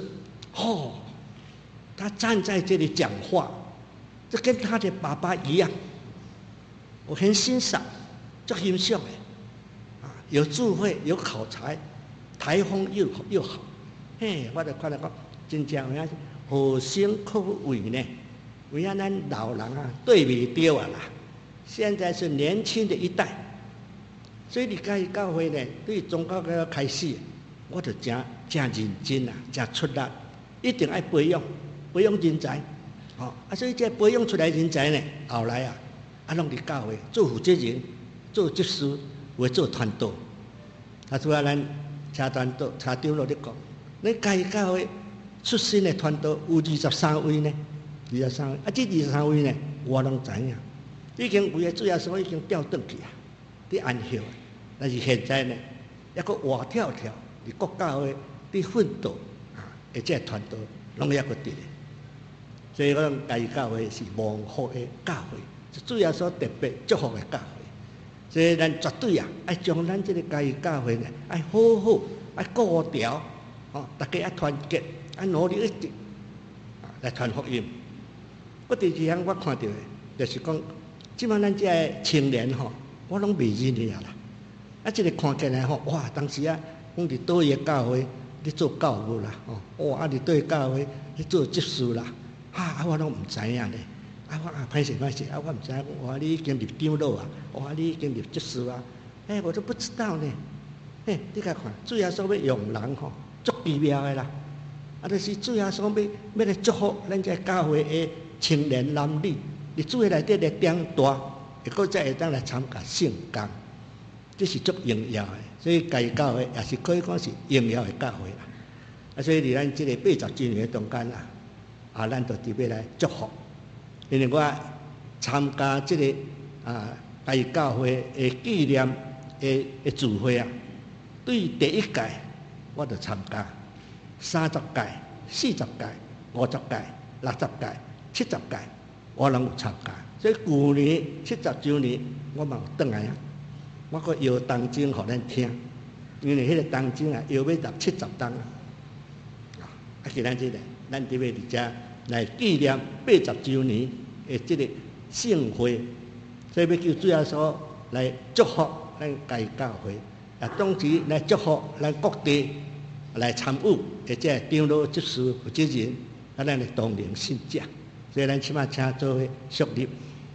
他站在这里讲话，这跟他的爸爸一样，我很欣赏，就欣赏的，有智慧，有口才，台风又好，我就看到讲，真正有影好生可畏呢。为啊，咱老人对不对啦？现在是年轻的一代，所以你教教会呢，对宗教要开始，我就真认真真出力，一定要培养人才，所以这培养出来人才呢，后来拢伫教会做负责人、做执事或做传道。除了咱车传道、车长落咧讲，咱教会出身的传道有23位呢。23位，这23位呢，我拢知影，已经为主要所已经调转去伫安休，但是现在呢，还佫活跳跳伫国教会伫奋斗，而且传道拢还佫伫咧，所以我讲家己教会是蒙福的教会，是主要所特别祝福的教会，所以咱绝对爱将咱这个家己教会呢，爱好好爱高调，大家爱团结，爱努力一直来传福音。我第二项我看到的，就是讲，即摆咱这青年我拢未认的啦。这个看起来哇，当时讲伫倒一个教会咧做教务啦，哇，伫倒一个教会咧做执事啦，我拢唔知影咧。我歹势，我唔知影，哇，你已经入长老哇，你已经入执事我都不知道呢。你甲看，主要所要用人足奇妙的啦。就是主要所要来祝福咱这教会的青年男女，伫主的内底来长大，佫再会当来参加圣工，这是足荣耀的。所以家己教会也是可以讲是荣耀的教会啦。所以伫咱这个80周年的中间咱就特别来祝福，因为我参加这个家己教会的纪念的聚会对第一届我就参加。30届、40届、50届、60届、70届，我拢有参加。所以去年70周年，我嘛有转来我阁摇当经互咱听，因为迄个当经摇要10、70当是咱这个，咱特别伫遮来纪念80周年的这个盛会，所以要叫主要所来祝福咱家己教会，同时来祝福咱各地。来参与，或者长老执事负责人，咱的同龄信者，所以咱起码请做伙肃立，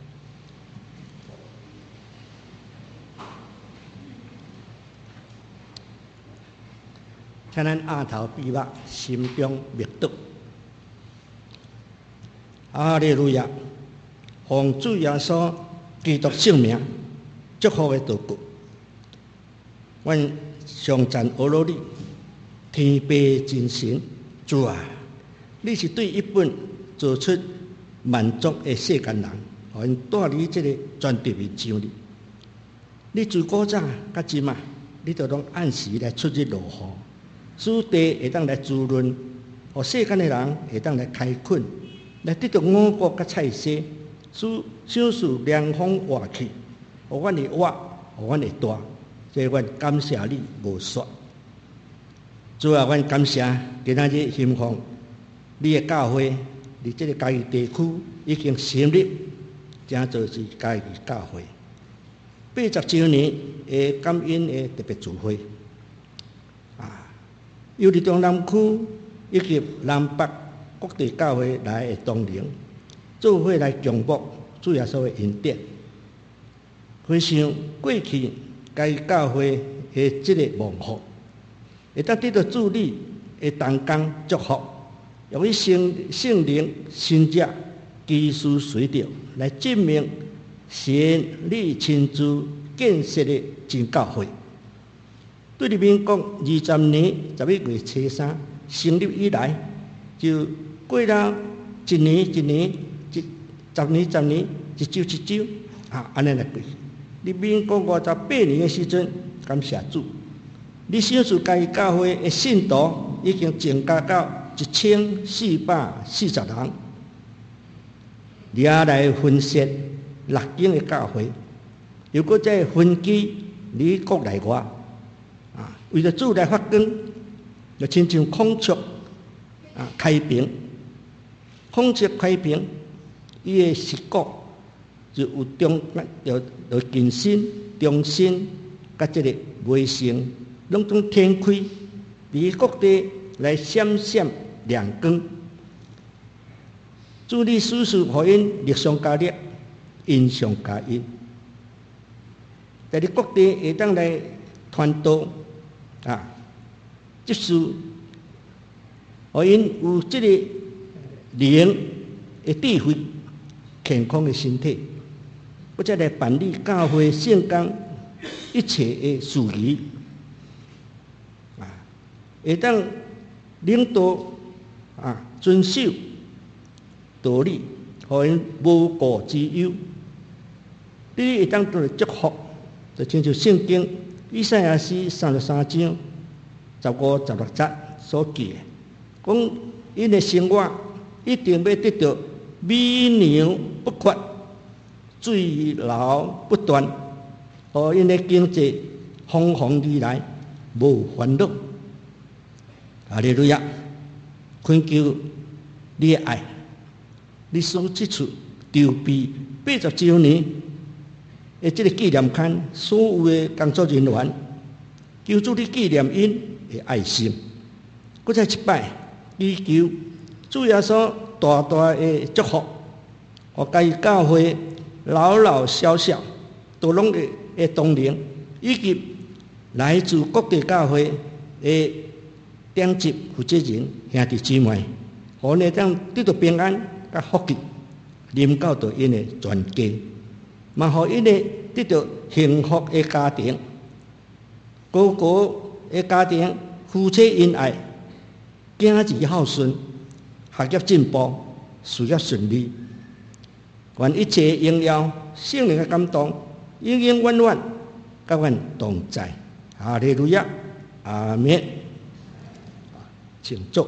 请咱额头闭目，心中默祷。哈利路亚！奉主耶稣基督圣名，祝福的祷告。阮上赞俄罗你。天悲真神，主啊！你是对一本做出万族的世间人，互因带你这个专特的上日。你自古早到今你都拢按时来出日落雨，使地会当来滋润，互世间的人会当来开垦，来得到五谷甲菜色，使小树凉风活去，互阮会活，互阮会大。所以阮感谢你无说。主啊，阮感谢今仔日欣赏你的教会，伫这个家己地区已经成立，正做是家己教会80周年的感恩的特别聚会由伫中南区以及南北各地教会来的同龄，做伙来强博主耶稣的恩典。回想过去家己教会的这个蒙福。会当得到助力的同工祝福，用于圣灵新者基师随着来证明神你亲自建设的真教会。对你们讲，20年11月初3成立以来，就过了一年、10年、一周，安尼来过。你们讲58年的时阵，感谢主。你小事家己教会的信徒已经增加到1440人，也来分析6间的教会，如果再分居你国内外为着主来发光，就亲像孔雀开屏，孔雀开屏，伊的视角就有近身、中心，甲即个尾声，拢总天开，伫各地来闪闪亮光。主你叔叔互因力上加力，因上加因，在各地会当来传道即是互因有即个灵的智慧、健康的身体，或者来办理教会圣工一切的事宜，会当领导遵守道理，互因无过之忧。你会当得到祝福，就亲像圣经以赛亚书33章15、16节所记的，讲因的生活一定要得到美牛不缺，水流不断，互因的经济丰丰而来，无烦恼。哈利路亚！恳求你的爱，你所即处筹备80周年的这个纪念刊，所有的工作人员，求主你纪念因的爱心。搁再一摆，祈求主耶稣大大的祝福，互家己教会老老少少都拢会同龄，以及来自各地教会的顶级负责人兄弟姊妹，互因当得到平安甲福气，临到着因的全家，嘛互因的得到幸福的家庭，哥哥的家庭，夫妻恩爱，囝儿孝顺，学业进步，事业顺利，愿一切荣耀圣灵的感动，永永远远甲阮同在。哈利路亚，阿们。请坐。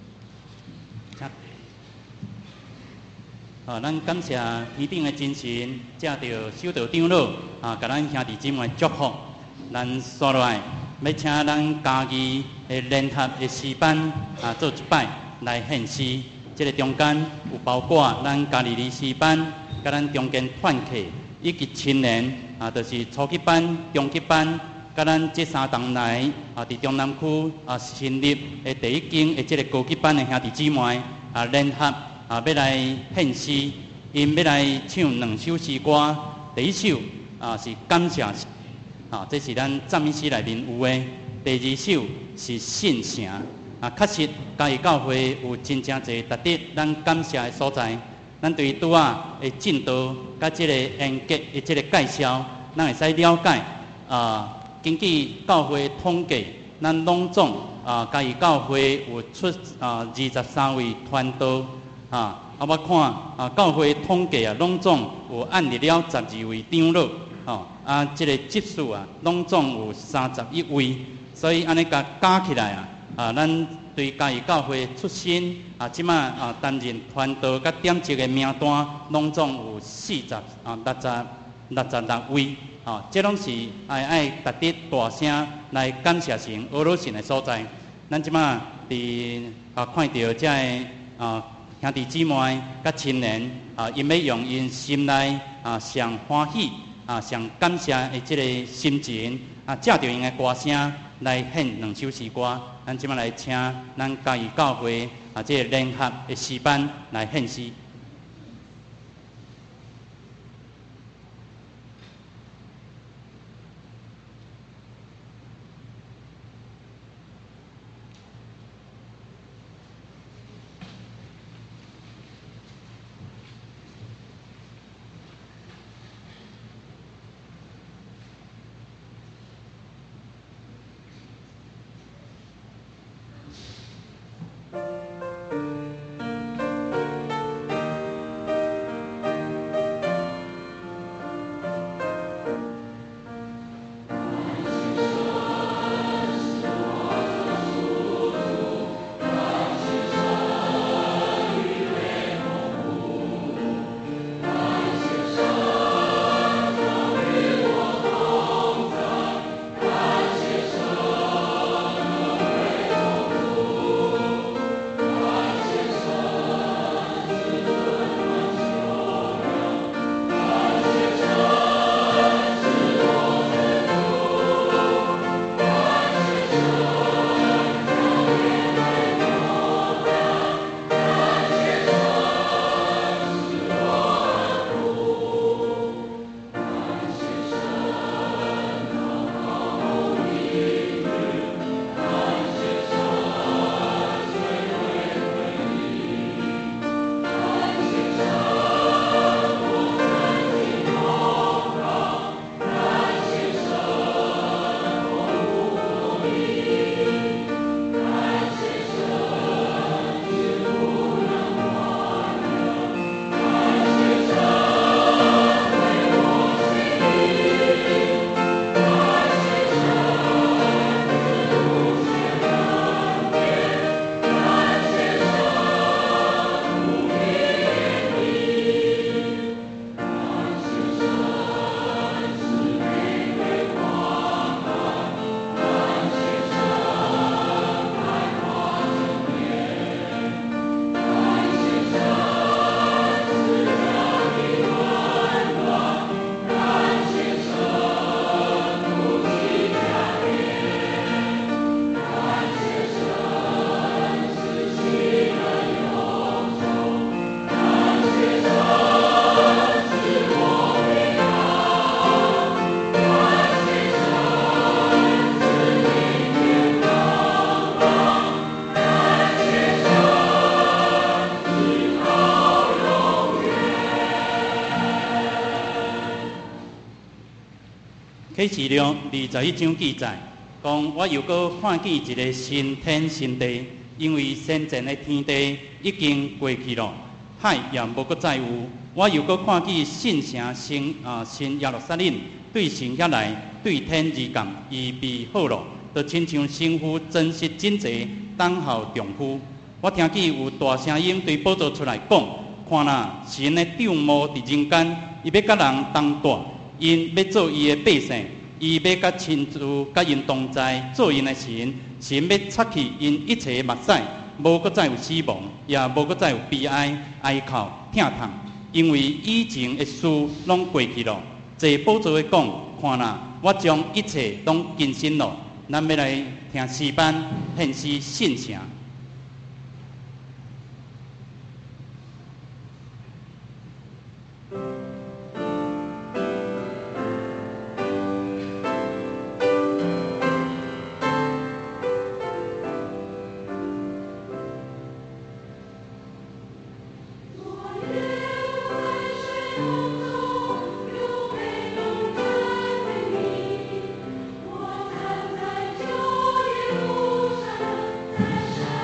咱感谢天顶的真神，借着守道长老甲咱兄弟姊妹祝福，咱接落来要请咱家己的联合的诗班做一摆来献诗。这个中间有包括咱家己的诗班，甲咱中间团契以及青年就是初级班、中级班。甲咱这3栋来伫中南区成立的第一间的这个高级班的兄弟姊妹联合要来献诗，因要来唱2首诗歌。第一首是感谢诗，这是咱赞美诗内面有的；第2首是信城，确实嘉义教会有真正侪值得咱感谢的所在。咱对拄的进度甲这个严格的这个介绍，咱会使了解根据教会统计，咱拢总嘉义教会有出23位传道我看教会统计拢总有按入了12位长老这个执事拢总有31位，所以安尼加起来咱对嘉义教会出身即马担任传道甲点职的名单拢总有66位。这拢是爱值得大声来感谢神、阿罗神的所在。咱即马伫看到这个兄弟姊妹甲青年因要用因心内上欢喜上感谢的这个心情借着因的歌声来献2首诗歌。咱即马来请咱嘉义教会这个联合的诗班来献诗。 启示录21章记载，讲我又搁看见一个新天新地，因为先前的天地已经过去了，海也无搁再有。我又搁看见新城新耶路撒冷对神遐来，对天而降，预备好了，就亲像新妇珍惜真济，等候丈夫。我听见有大声音对宝座出来讲：看哪，神的帐幕伫人间，伊要甲人同住，因要做伊的百姓，伊要甲亲自甲因同在，做因的神。神要擦去因一切的目屎，无搁再有死亡，也无搁再有悲哀、哀哭、疼痛，因为以前的事拢过去了。坐宝座的讲：看哪，我将一切拢更新了。咱要来听诗班献诗信城。 我站在旧耶路撒冷。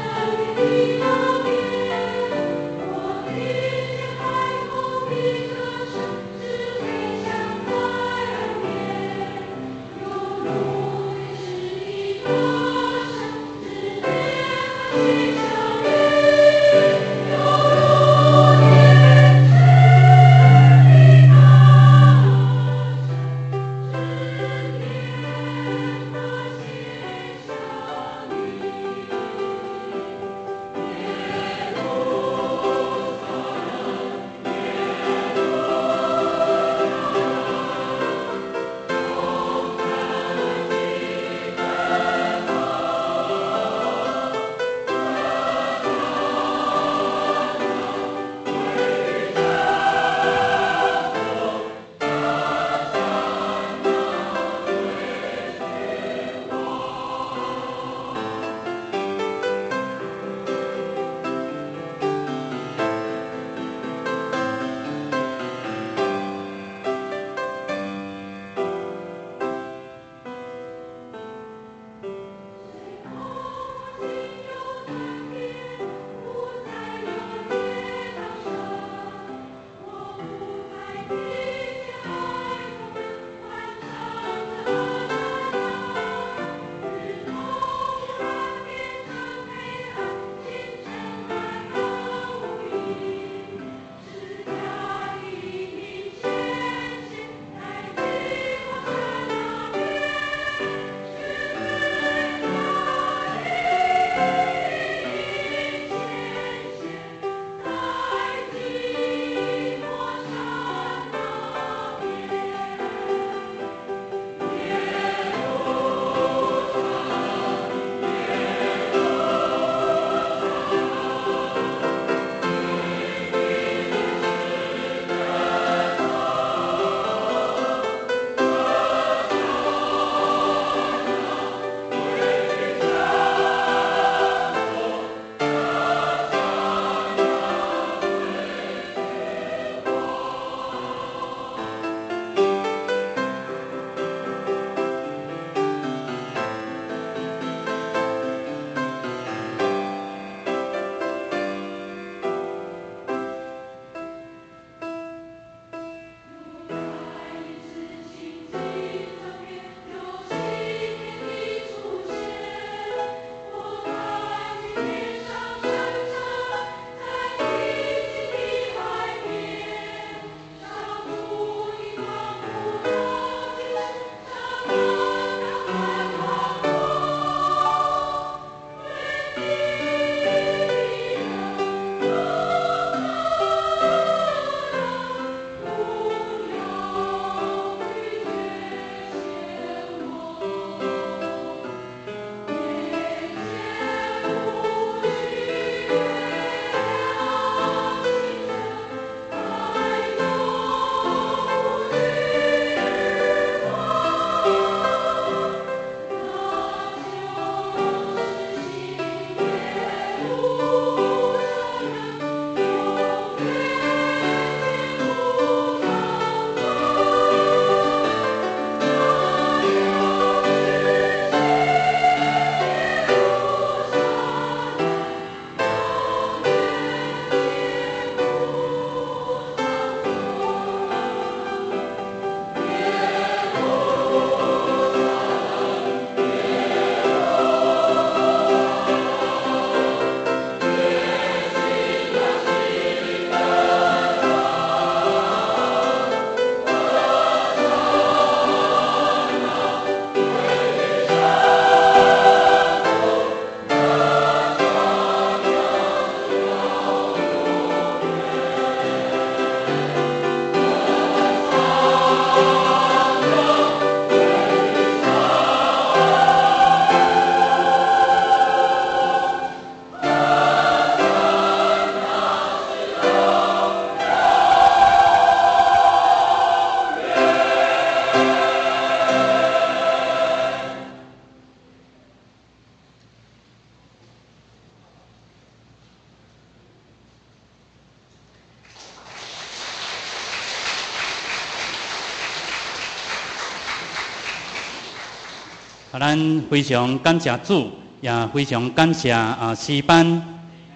咱非常感谢主，也非常感谢诗班，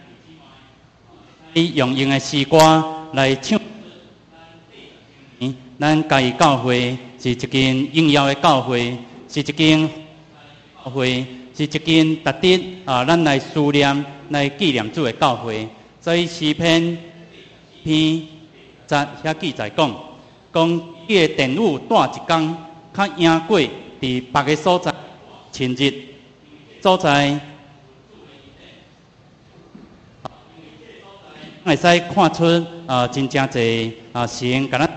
用用的诗歌来唱。咱家己教会是一间荣耀的教会，是一间教会，是一间值得咱来思念、来纪念主的教会。所以诗篇篇遐记载讲，伊的殿宇带一天，较赢过伫别个所在亲日所在，会使看出真正侪神甲咱。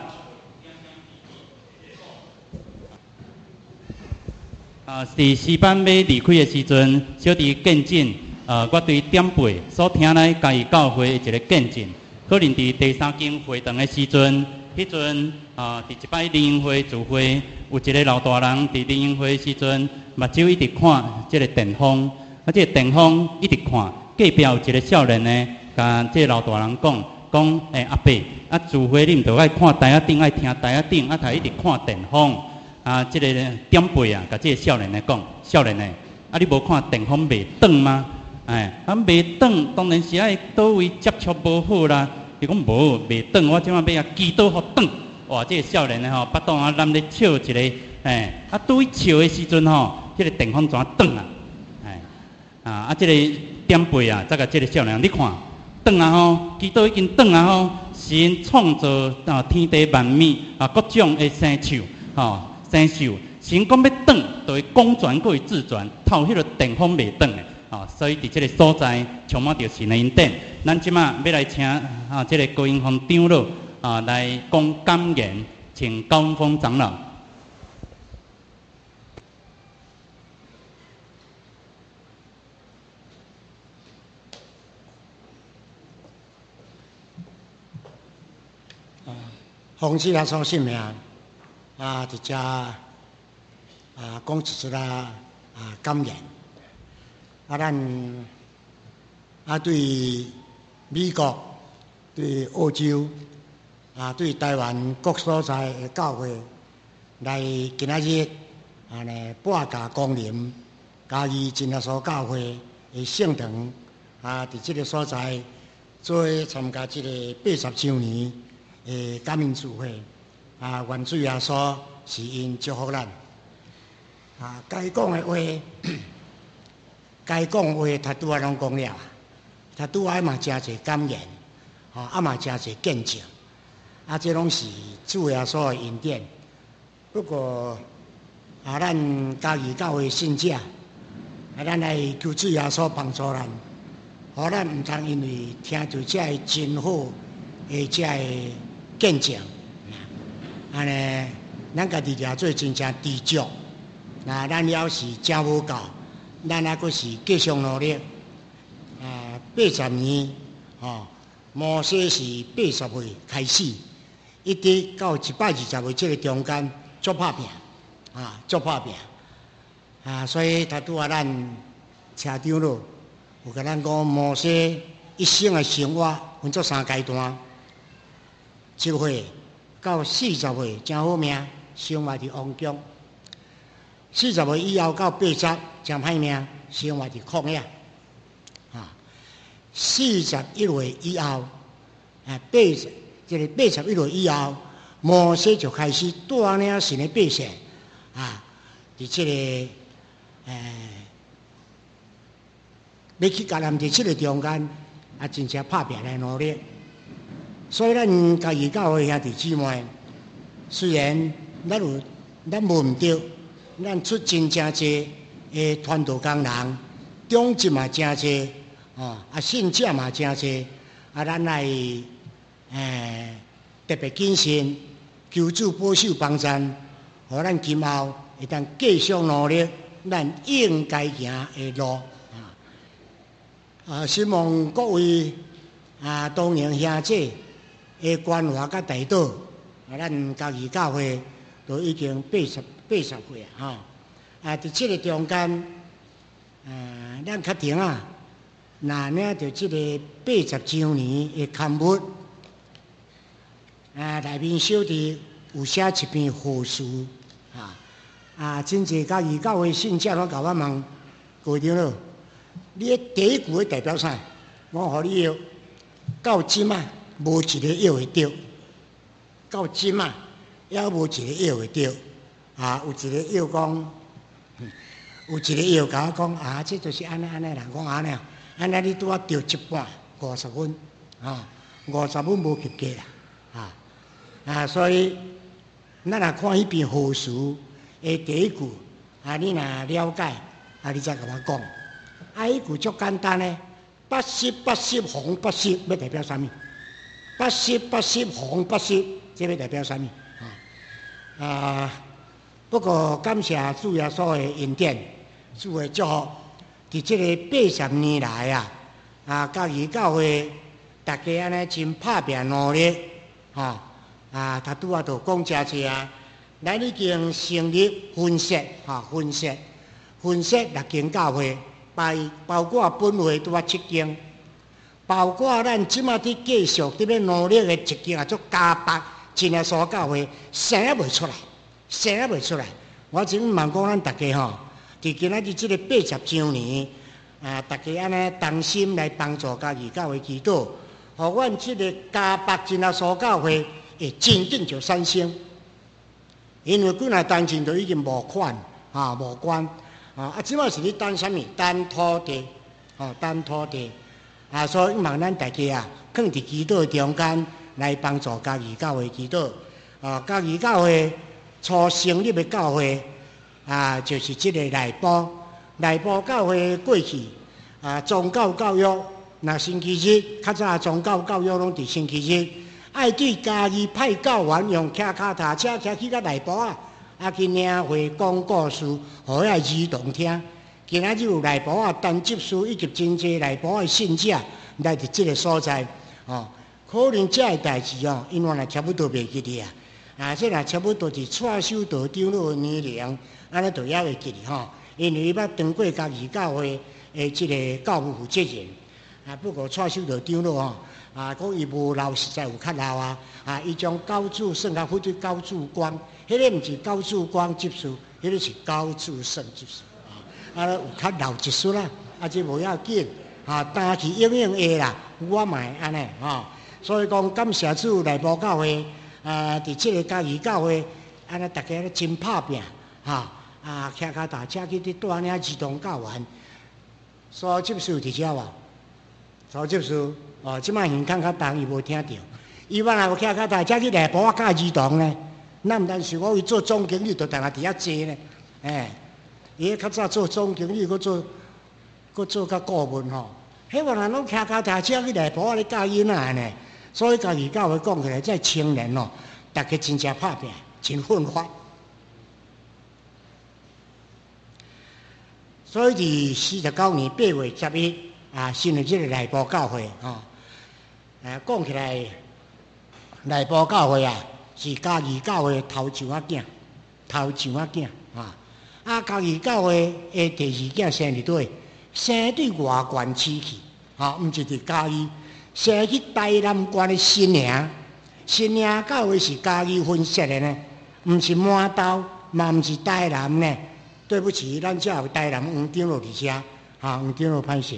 伫诗班要离开的时阵，小弟见证，我对点辈所听来家己教会的一个见证，可能伫第三间会堂的时阵，迄阵伫一摆联营会聚会，有一个老大人伫联营会的时阵，目睭一直看即个电风，即个电风一直看，隔壁有一个少年呢，甲即个老大人讲，阿伯，聚会你毋着爱看台仔顶，爱听台仔顶，他一直看电风。即个点辈甲即个少年来讲，少年诶，你无看电风袂转吗？袂转，当然是爱倒位接触无好啦。伊讲无袂转，我即摆要祈祷互转。哇，即个少年诶巴肚踮咧笑一个，对笑诶时阵即个电风怎转啊？即个点辈再甲即个少年，你看转祈祷已经转神创造天地万物各种诶生树生锈，神讲要转，就会公转过于自转，透迄个电风袂转的，所以伫这个所在充满着神的恩典。咱即马要来请这个高英峰长老来讲感言，请高英峰长老。 奉主耶稣圣名。伫遮讲一出感言。咱对美国、对澳洲对台湾各所在的教会，来今仔日半价光临嘉义真耶稣教会的圣堂伫这个所在做参加这个80周年的感恩聚会。愿主耶稣是因祝福咱。该讲的话，该讲话，他拄仔拢讲了，他拄仔嘛真侪感言，嘛真侪见证，这拢是主耶稣的恩典。不过咱家己教会信者，咱来求主耶稣帮助咱，互咱毋通因为听到这真好的这见证。咱家己掠做真正知足，咱要是真无够，咱还阁是继续努力。80年，摩西是80岁开始，一直到120岁这个中间，足拍拼，足拍拼。所以他拄仔咱车长老有甲咱讲，摩西一生的生活分作3阶段，7岁。到40岁真好命，生活伫王宫；40岁以后到80真歹命，生活伫旷野。41岁以后这个81岁以后，摩西就开始带领神的百姓伫这个要去甲咱伫这个中间真正拍拼来努力。所以咱家己教会兄弟姊妹，虽然咱无毋对，咱出真正济的传道工人，长职嘛真济，信者嘛真济，咱来特别谨慎，求主保守帮助，互咱今后会当继续努力，咱应该行的路。希望各位当年兄姐。关怀甲大道，咱家己教会都已经80岁伫这个中间，咱确定拿领着这个80周年的刊物，内面小弟有写一篇贺词， 真济家己教会信者拢甲我问，会长老，你第一句代表啥？我互你药，到即仔无一个药会着，到即仔还无一个药会着。有一个药讲，有一个药甲我讲，这就是安尼啦。我讲安尼你拄啊着一半50分，50分无及格啦，所以咱若看迄篇何书的第一句，你若了解，你才甲我讲。迄句足简单的，80防80，要代表啥物？80防80，这要代表啥物？不过感谢主耶稣的恩典，主的祝福，伫这个80年来家己教会大家安尼真拍拼努力，他拄仔就讲真济咱已经成立分析6间教会，包括本会拄仔7间，包括咱即马伫继续伫咧努力的1间做加北真耶稣教会，生也袂出来。我真望讲咱大家伫今仔日即个80周年，大家安尼同心来帮助家己教会祈祷，互阮即个加北真耶稣教会会真紧就产生。因为几若当前都已经无款无关即摆是咧等啥物？等土地所以望咱大家放伫祈祷中间来帮助家己教会祈祷家己教会初成立的教会就是即个内部教会过去宗教教育，若星期日较早宗教教育拢伫星期日。爱对家己派教员用骑脚踏车骑去到内部去领会讲故事，互遐儿童听。今仔日有内部陈执事以及真济内部的信者来伫即个所在可能这个代志因为差不多袂记哩这若差不多是蔡守道长老的年龄，安尼就也会记哩因为伊捌当过家己教会的即个教务负责人不过蔡守道长老讲伊无老，实在有较老伊将教主算甲或者教主官，迄个毋是教主官执事，迄个是教主圣执事有较老一丝啦，这无要紧担起应用的啦，我嘛会安尼所以讲感谢主内部教会伫即个家己教会安尼大家咧真拍拼骑脚踏车去伫带领儿童教员，所执事伫遮无？所执事即摆耳孔较重，伊无听到。伊捌若有骑脚踏车去内部教儿童呢，咱毋但是我伊做总经理，就定定伫遐坐呢。伊较早做总经理，佫做甲顾问迄个人拢骑脚踏车去内部咧教囡仔呢。所以家己教会讲起来，这青年大家真正拍拼，真奋发。所以伫49年8月11成立即个内部教会讲起来，内部教会是家己教会头上仔囝家己教会的第2囝生伫对，生伫外县市去毋是伫嘉义，生去台南县的新营教会是家己分设的呢，毋是满洲，嘛毋是台南呢。对不起，咱这有台南黄长老伫遮黄长老歹势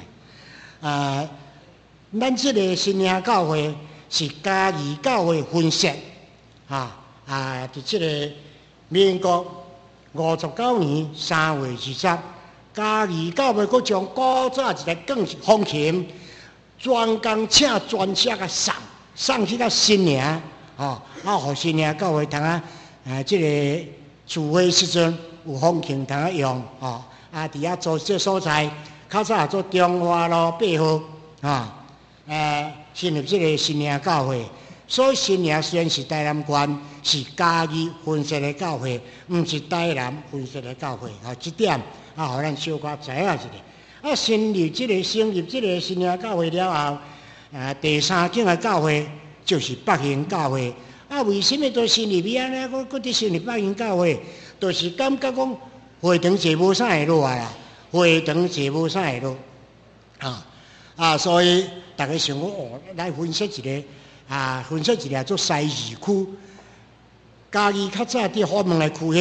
咱这个新营教会是嘉义教会分设伫这个民国59年3月20日，嘉义教会佫将古早一个更风琴专工请专车甲送去到新营互新营教会通这个聚会时阵有风琴通用伫遐做这所在，较早做中华路8号成立这个新营教会。所以新营虽然是台南县，是嘉义分设的教会，毋是台南分设的教会这点互咱小可知影一下。成立这个新营教会了后第3间的教会就是北行教会。为什么都成立安尼？佫伫成立北行教会，就是感觉讲会堂坐无啥会落啦，会堂坐无啥会落所以大家想讲来分析一个做西二区。嘉义较早伫虎门的区域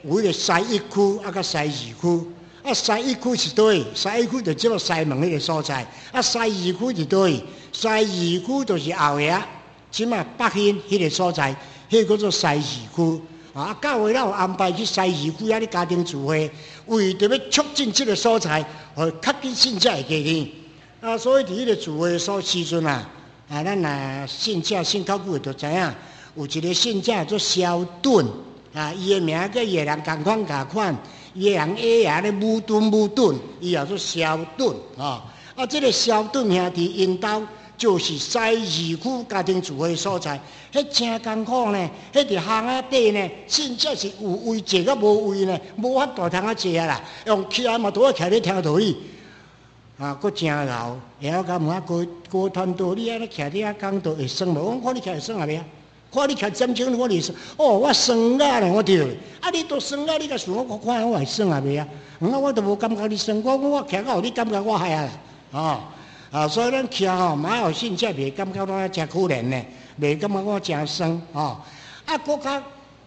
有迄个西一区啊，甲西二区。啊，西一区是倒位？西一区就即个西门迄个所在。啊，西二区是倒位？西二区就是后夜，即马北兴迄个所在，迄个叫做西二区。啊，教会咱有安排去西二区遐咧家庭聚会，为着要促进即个所在，互较紧信者会加添。啊，所以伫迄个聚会所时阵啊，咱若信者信较久就知影，有一个信者做萧顿啊，伊的名甲伊个人共款共款，伊个人A也咧武顿，伊也做萧顿啊。啊，即个萧顿兄弟因兜就是西二区家庭聚会所在。迄真艰苦呢，迄伫巷仔底呢，甚至是有位坐甲无位呢，无法度通啊坐啊啦，用起来嘛拄啊徛咧听道理，啊，佫真老，然后甲问啊高团队，你安尼徛伫遐讲道会算无？我看你徛会算啊袂啊？看你徛점钟，我会算。哦，我算啊咧，我对。啊，你都算啊，你甲算我看我会算啊袂啊？我都无感觉你算，我徛到你感觉我害啊啦，啊，所以咱徛吼，嘛有信者袂感觉我真可怜呢。袂感觉我真酸吼，啊，国家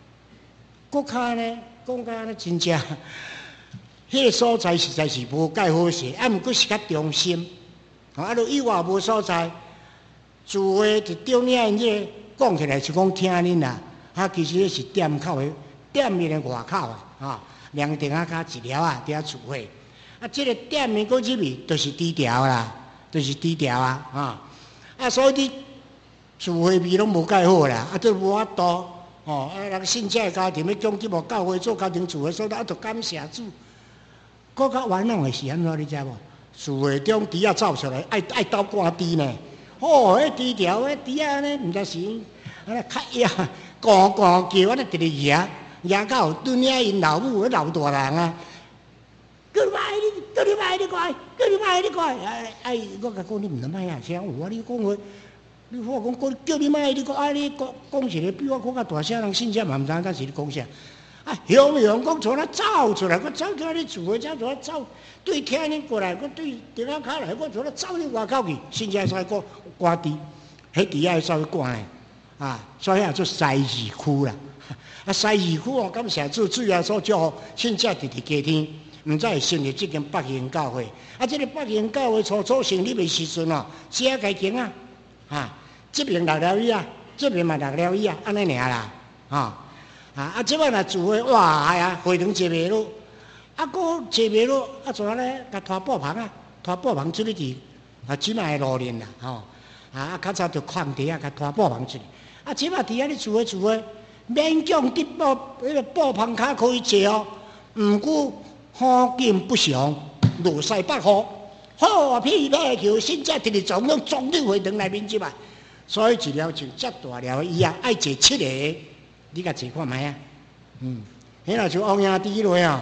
呢，讲甲呢真正，迄个所在实在是无介好势，啊，毋过是较中心，啊，就以外无所在，聚会伫中领迄个讲起来是讲听恁啦，啊，其实迄是店口的，店面的外口啊，凉亭啊加一条啊，伫遐聚会，啊，即个店面搁入去就是低调啦，就是低调啊，啊，所以你。聚会味拢无介好啦，啊，都无法度哦。啊，人信者家庭要讲即无教会做家庭聚会，所以啊，就感谢主。搁较冤枉的是安怎，你知无？聚会中猪仔走出来，爱斗赶猪呢。哦，迄猪条，迄猪仔呢，毋知是安尼较野，咕咕叫，安尼直直野到对领因老母，迄老大人啊。叫你买你过来，哎，我甲讲你毋通买啊，啥有啊？你讲话。你我讲叫你买，你讲啊，你讲一个比我讲较大声，人信者嘛毋知影当时你讲啥。啊，雄讲从那走出来，我走出来你厝诶，走出来走，对听恁过来，我对顶下骹来，我从那走你外口去，信者所以讲赶猪，迄猪仔稍微赶诶，啊，所以也做西二区啦。啊，西二区哦，感谢主，主要所祝福信者直直加添，毋知会成立即间北兴教会。啊，即个北兴教会初成立诶时阵哦，写家经啊。啊，这边6了伊啊，这边嘛6了伊啊，安尼尔啦，啊，即摆若聚会哇，哎呀，会堂坐袂落，啊，搁坐袂落，啊，怎咧？甲拖布棚啊，拖布棚出去伫啊，即摆的路练啦，啊，较早就放地啊，甲拖布棚出去，啊，即摆伫遐咧聚会，勉强伫迄个布棚骹可以坐哦，毋过风景不详，落西北雨。好屁马球，现在直直撞到中立会堂内面去嘛，所以一条就遮大条伊啊，爱坐7个，你甲坐看卖啊？迄若就王兄弟落啊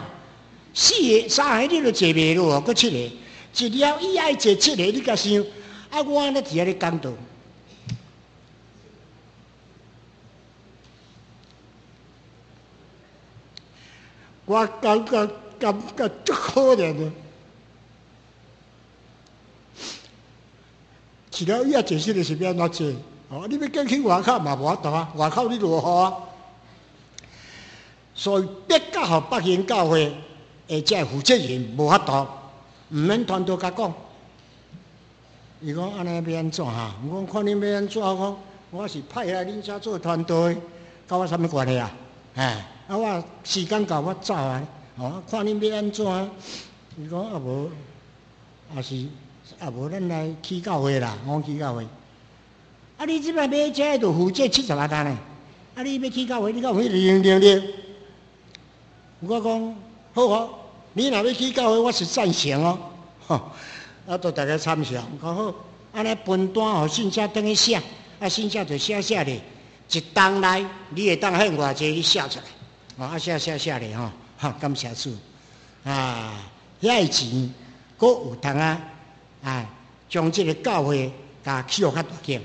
，4个、3个你都坐袂落哦，搁7个，一条伊爱坐7个，你甲想，啊，我安尼伫遐咧讲道，我感觉足可怜的。一条伊啊，坐7个是要安怎坐？哦，你要赶去外口嘛无法度啊，外口你落雨啊。所以别教互北兴教会的这负责人无法度，毋免团队甲讲。伊讲安尼要安怎哈？我看恁要安怎讲？我是派来恁遮做团队，甲我啥物关系啊？啊，我时间到我走啊。哦，看恁要安怎？伊讲啊无，也是。啊，无咱来起教会啦，我起教会。啊，你即摆买遮就负责70啊单呢。啊，你要起教会，你教会0。我讲好啊，你若要起教会，我是赞成哦。吼，啊，都大家参详，讲好。安尼分单互信者等去写，啊，信者就写咧，一档内你会当向偌济去写出来，啊，写咧吼，哈，感谢主。啊，遐个钱，佫有通啊。将这个教会甲起予较大间，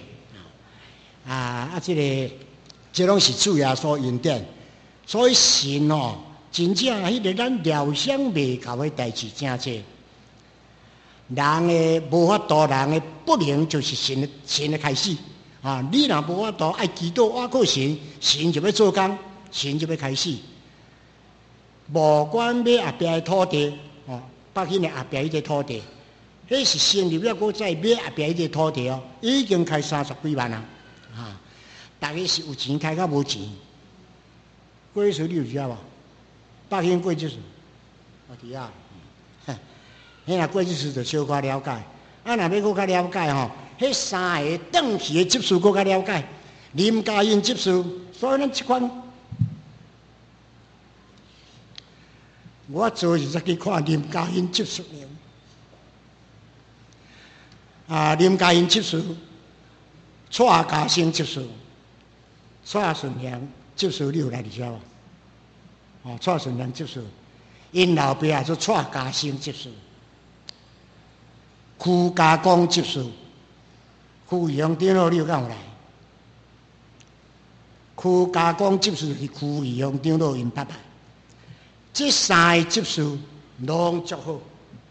这拢是主耶稣恩典，所以神哦，真正迄个咱料想袂到的代志真多。人的无法度，人的不能就是神的开始啊！你若无法度爱祈祷，我靠神，神就要做工，神就要开始。 无管买后壁的土地，北京的后壁迄个土地，迄是成立了，搁再买后壁迄个土地哦，已经开30几万啊！大家是有钱开到无钱。过去你有知无？北京过去时，伫啊，迄若过去时就小可了解。若要搁较了解吼，迄3个短期的集数搁较了解。林嘉欣集数，所以咱即款，我昨日才去看林嘉欣集数了。林嘉欣集数，蔡嘉诚集数，蔡顺良集数你有来知无？蔡顺良集数，因老爸也做蔡嘉诚集数，屈家光集数，屈阳长老你有敢有来？屈家光集数是屈阳长老因爸爸，这3个集数拢足好，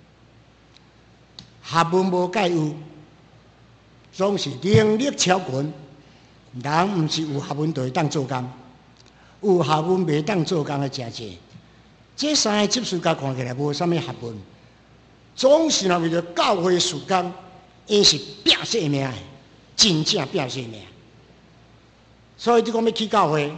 学问无介有，总是能力超群。人毋是有学问就会当做工，有学问袂当做工的真济。这3个集数甲看起来无啥物学问，总是为着教会事工，因是拼性命的，真正拼性命。所以你讲要去教会，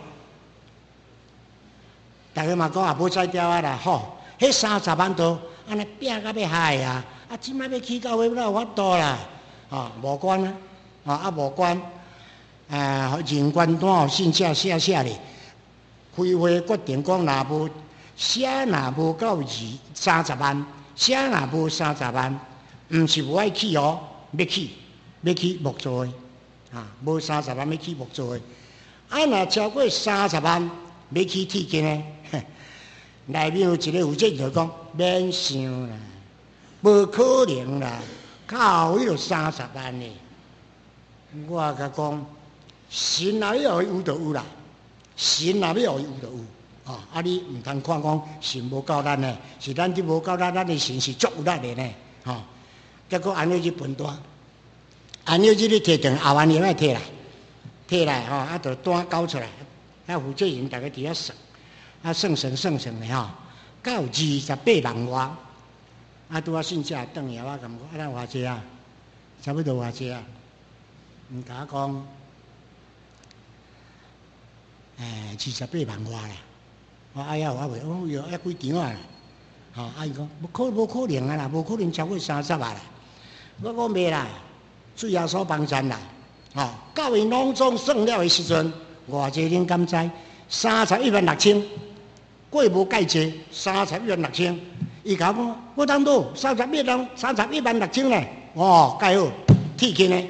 大家嘛讲也无才调啊啦，吼，迄30万多，安尼拼到要害啊！即摆要去教会，哪有法度啦？无管啊，无管。人官单信写咧，开会决定讲，若无写，若无到30万，写若无30万，毋是无爱去哦，要去木造的，无30万要去木造的。若超过30万，要去铁筋的，内面有一个负责人就讲，免想啦，无可能啦，靠迄个30万呢？我甲讲。神若要有就有啦，神若要有就有，你毋通看讲神无够咱呢，是咱啲无够咱的神是足有力的呢，结果安尼去分单，安尼去你摕定后万年来摕来，就单交出来，负责人大家伫遐算，算的到28万外，拄信息转去，我感觉咱偌济啊，差不多偌济啊，毋甲我讲。28万外啦！我呀，我袂，哟，还几场啊？阿姨讲，无可能啊啦，无可能超过30万啦。我讲袂啦，主耶稣帮衬啦。教会拢总算了的时阵，偌济恁敢知？31万6千，过无介济，31万6千。伊甲我讲，我当多31万6千呢。介好，铁筋的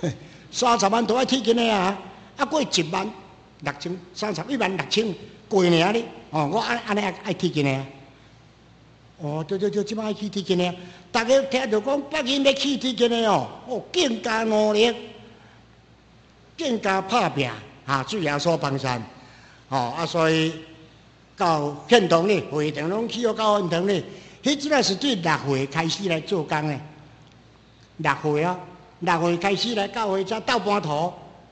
，30万都爱铁筋的啊！过1万。31万6千过尔哩，我安尼爱铁筋的，对，即摆爱去铁筋的，大家听到讲北京要去铁筋的更加努力，更加拍拼，主耶稣帮衬，所以到献堂呢，会堂拢去到献堂呢，迄即个是对6岁开始来做工的，6岁开始来教会才斗搬土，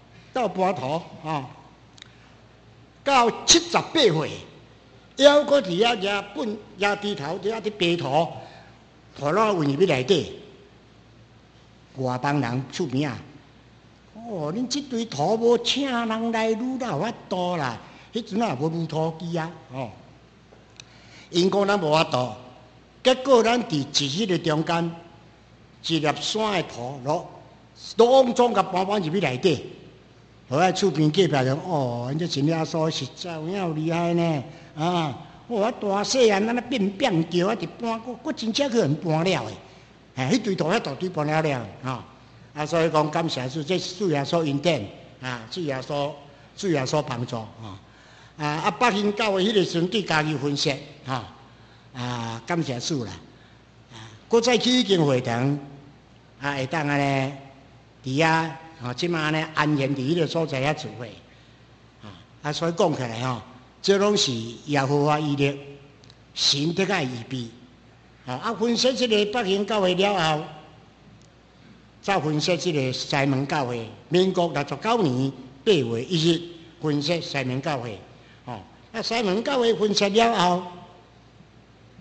到78岁，还搁伫遐抓猪头，伫遐伫白土，土拢运入去内底，外邦人厝边啊！恁即堆土无请人来撸啦，有法度啦！迄阵也无撸土机啊！因讲咱无法度，结果咱伫迄个中间一粒山的土，拢总甲搬入去内底。好啊！厝边隔壁人因这真耶稣实在有厉害呢！我大细汉安尼变叫一直搬，我真正去人搬了的，迄堆土遐大堆搬了所以讲感谢主，这主耶稣恩典主耶稣帮助北京教会迄个时阵对家己分析感谢主啦！搁再去经会堂会当安尼伫遐。即摆安尼安然伫迄个所在遐聚会，所以讲起来这拢是耶和华伊力神得个预备。分析即个北京教会了后，再分析即个西门教会。民国69年8月1日分析西门教会。西门教会分析了后，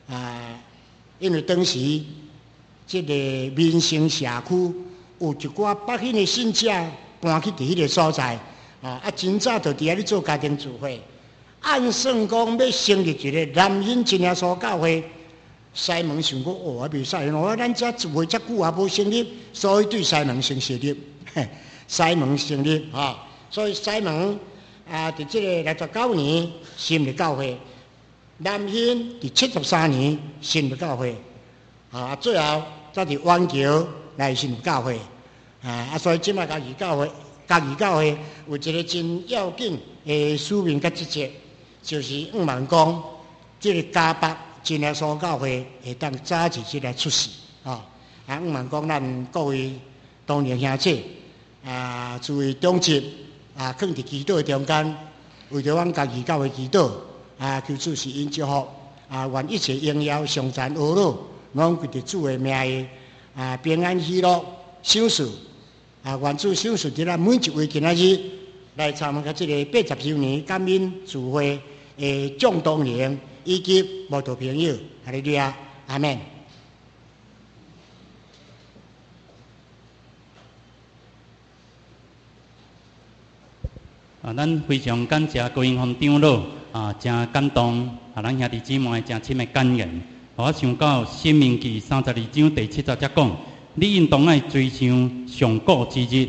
因为当时这个民生社区有一寡北京的信者搬去伫迄个所在，真早就伫遐咧做家庭聚会。按算讲要成立一个南兴真耶稣教会，西门想讲哦，袂使哦，咱遮聚会遮久也无成立，所以对西门先成立，西门成立所以西门伫即个69年成立教会，南兴伫73年成立教会，最后才伫湾桥来成立教会，所以即摆家己教会有一个真要紧的使命甲职责。就是五万公，这个嘉北真耶稣教会会当早日即来出世五万公，咱各位当年兄弟注意中集放伫祈祷中间，为着阮家己教会祈祷求主是因祝福愿一切荣耀上赞阿乐，拢归着主的名的平安喜乐享受愿主享受伫咱每一位今仔日来参加这个80周年感恩聚会。众同仁以及慕道朋友，哈利路亚，阿门。 咱非常感谢高英峰长老真感动咱兄弟姊妹真深的感言。我想到《申命记》32章第7节才讲：你应当爱追想上古之日，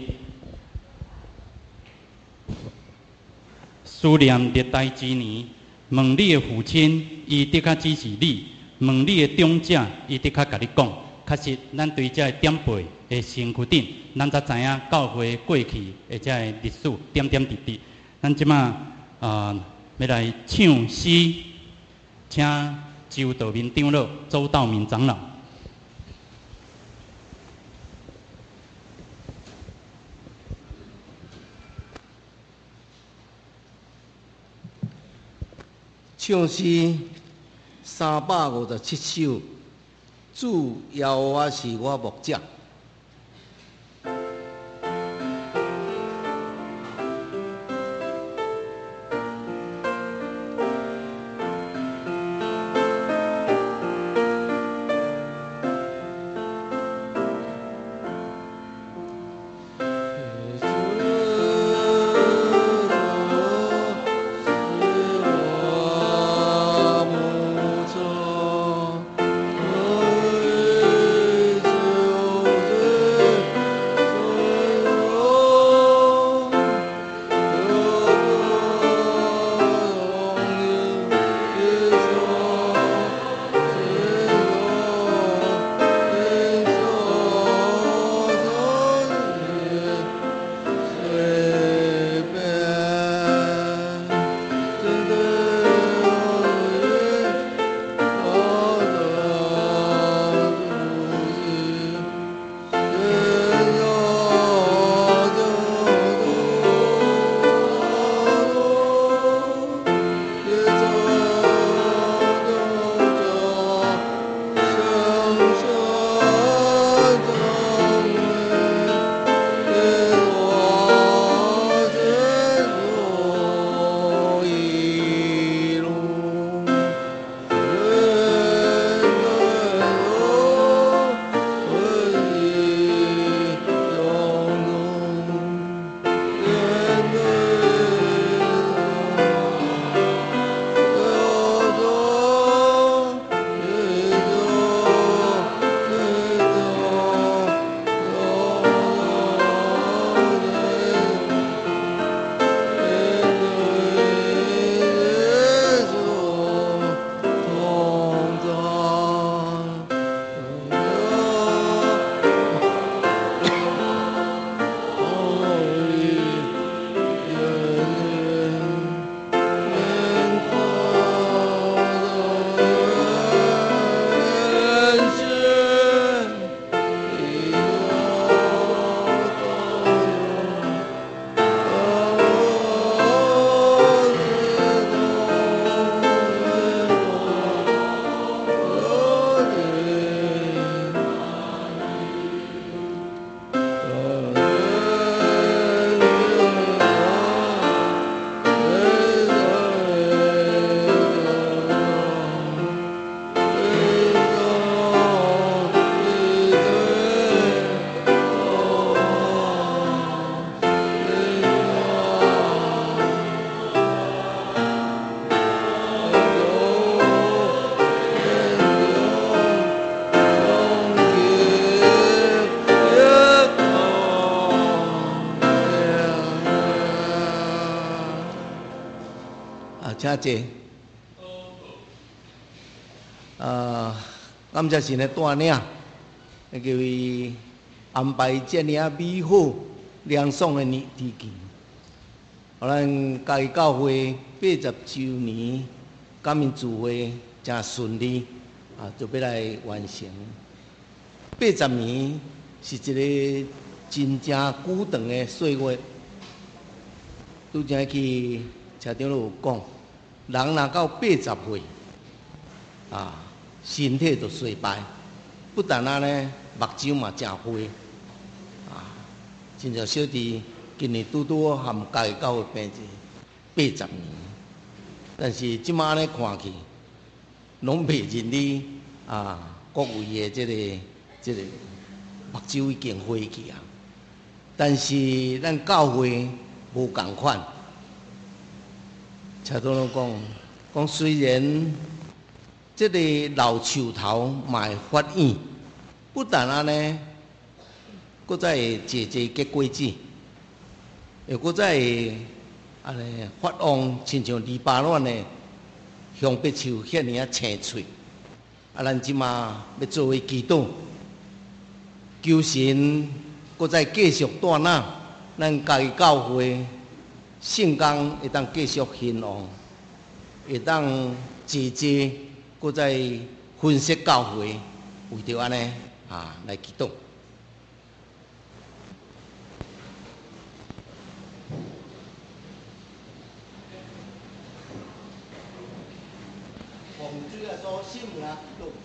思念历代之年。问你的父亲，伊的确指示你；问你的长者，伊的确甲你讲。确实，咱对这点辈的身躯顶，咱才知影教会过去的这历史点点滴滴。咱即马要来唱诗，请周道明长老、周道明长老。 唱诗357首，主耶和华是我牧者。 请坐。感谢神的带领，叫伊安排遮尔美好、凉爽的日期，互咱家己教会80周年感恩聚会真顺利就要来完成。80年是一个真正久长的岁月。拄则去车长都有讲，人若到80岁身体就衰败，不但目睭嘛真灰真像小弟今年拄和家己教会病80年，但是即马咧看去，拢袂认你各位的这个目睭已经灰去啊。但是咱教会无共款，车长都讲虽然这个老树头嘛会发芽，不但搁再会节节结果子，又搁再会发旺，亲像黎巴嫩的香柏树遐尔青翠。咱即马要做为祈祷，求神搁再继续带领咱家己教会圣工会当继续兴旺，会当节节搁再分析教会，为着安尼来祈祷。奉主耶稣圣名祈祷。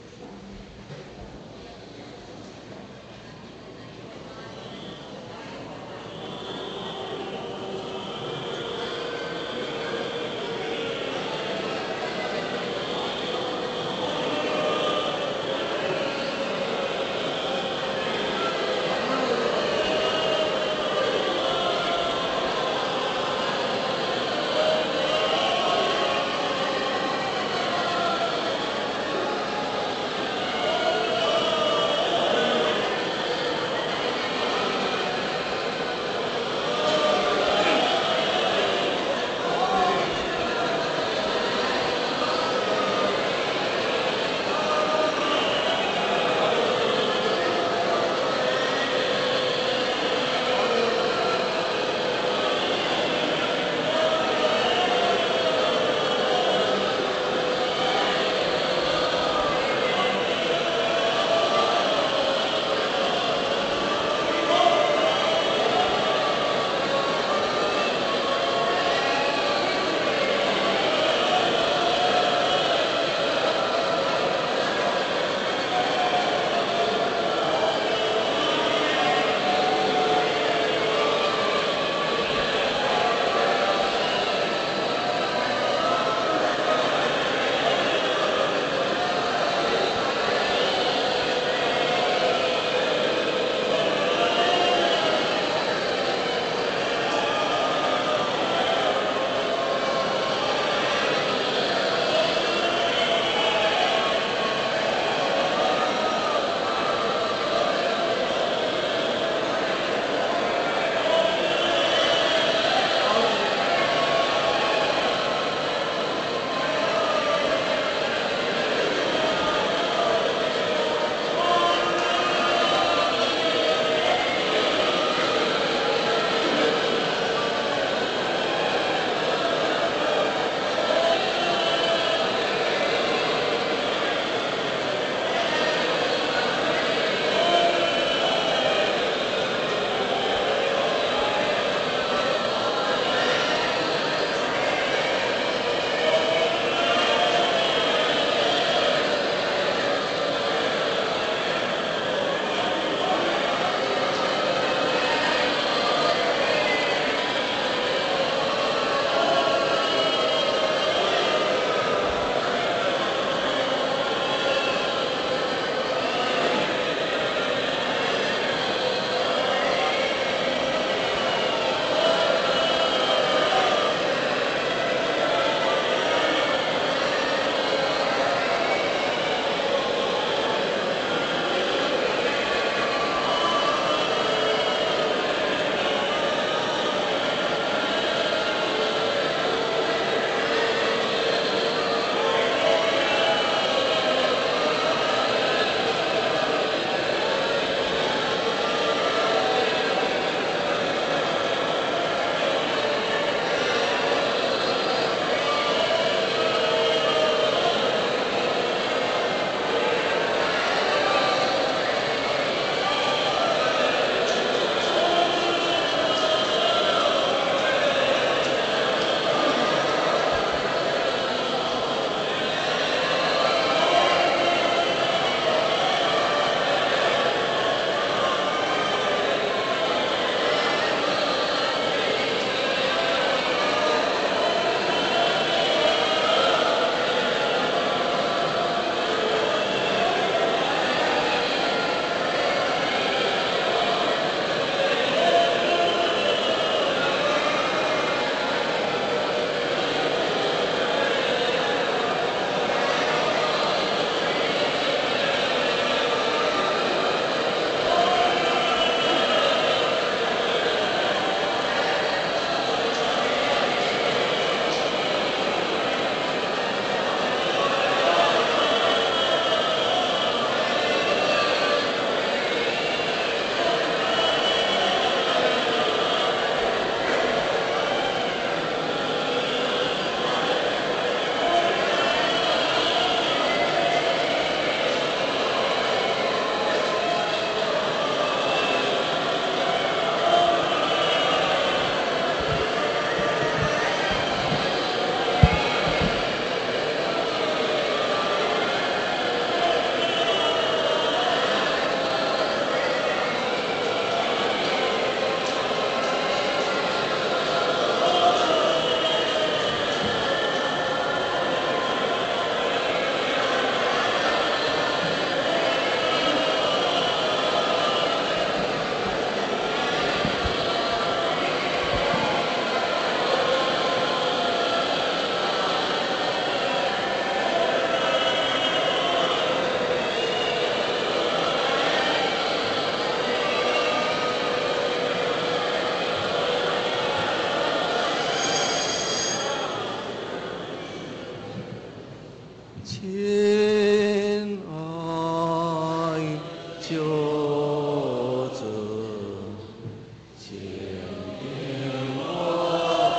小子，请听我。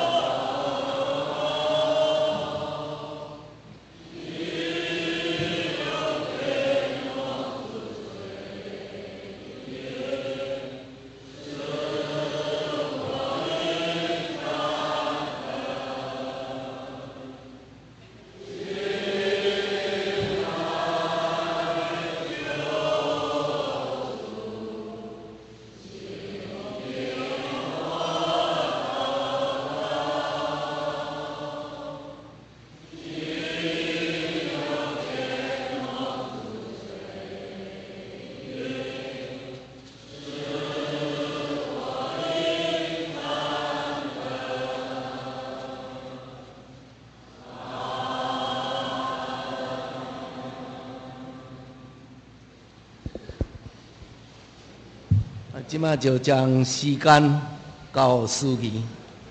即马就将时间交司仪。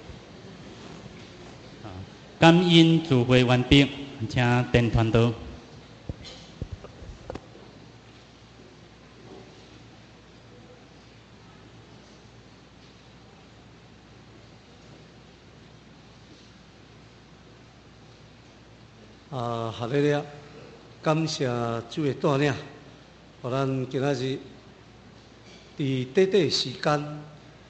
感恩聚会完毕，请电传道。 哈利路亚！感谢主的带领，互咱今仔日伫短短时间，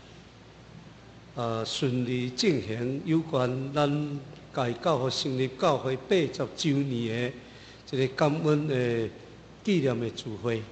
顺利进行有关咱家教会成立教会80周年的一个感恩的纪念的聚会。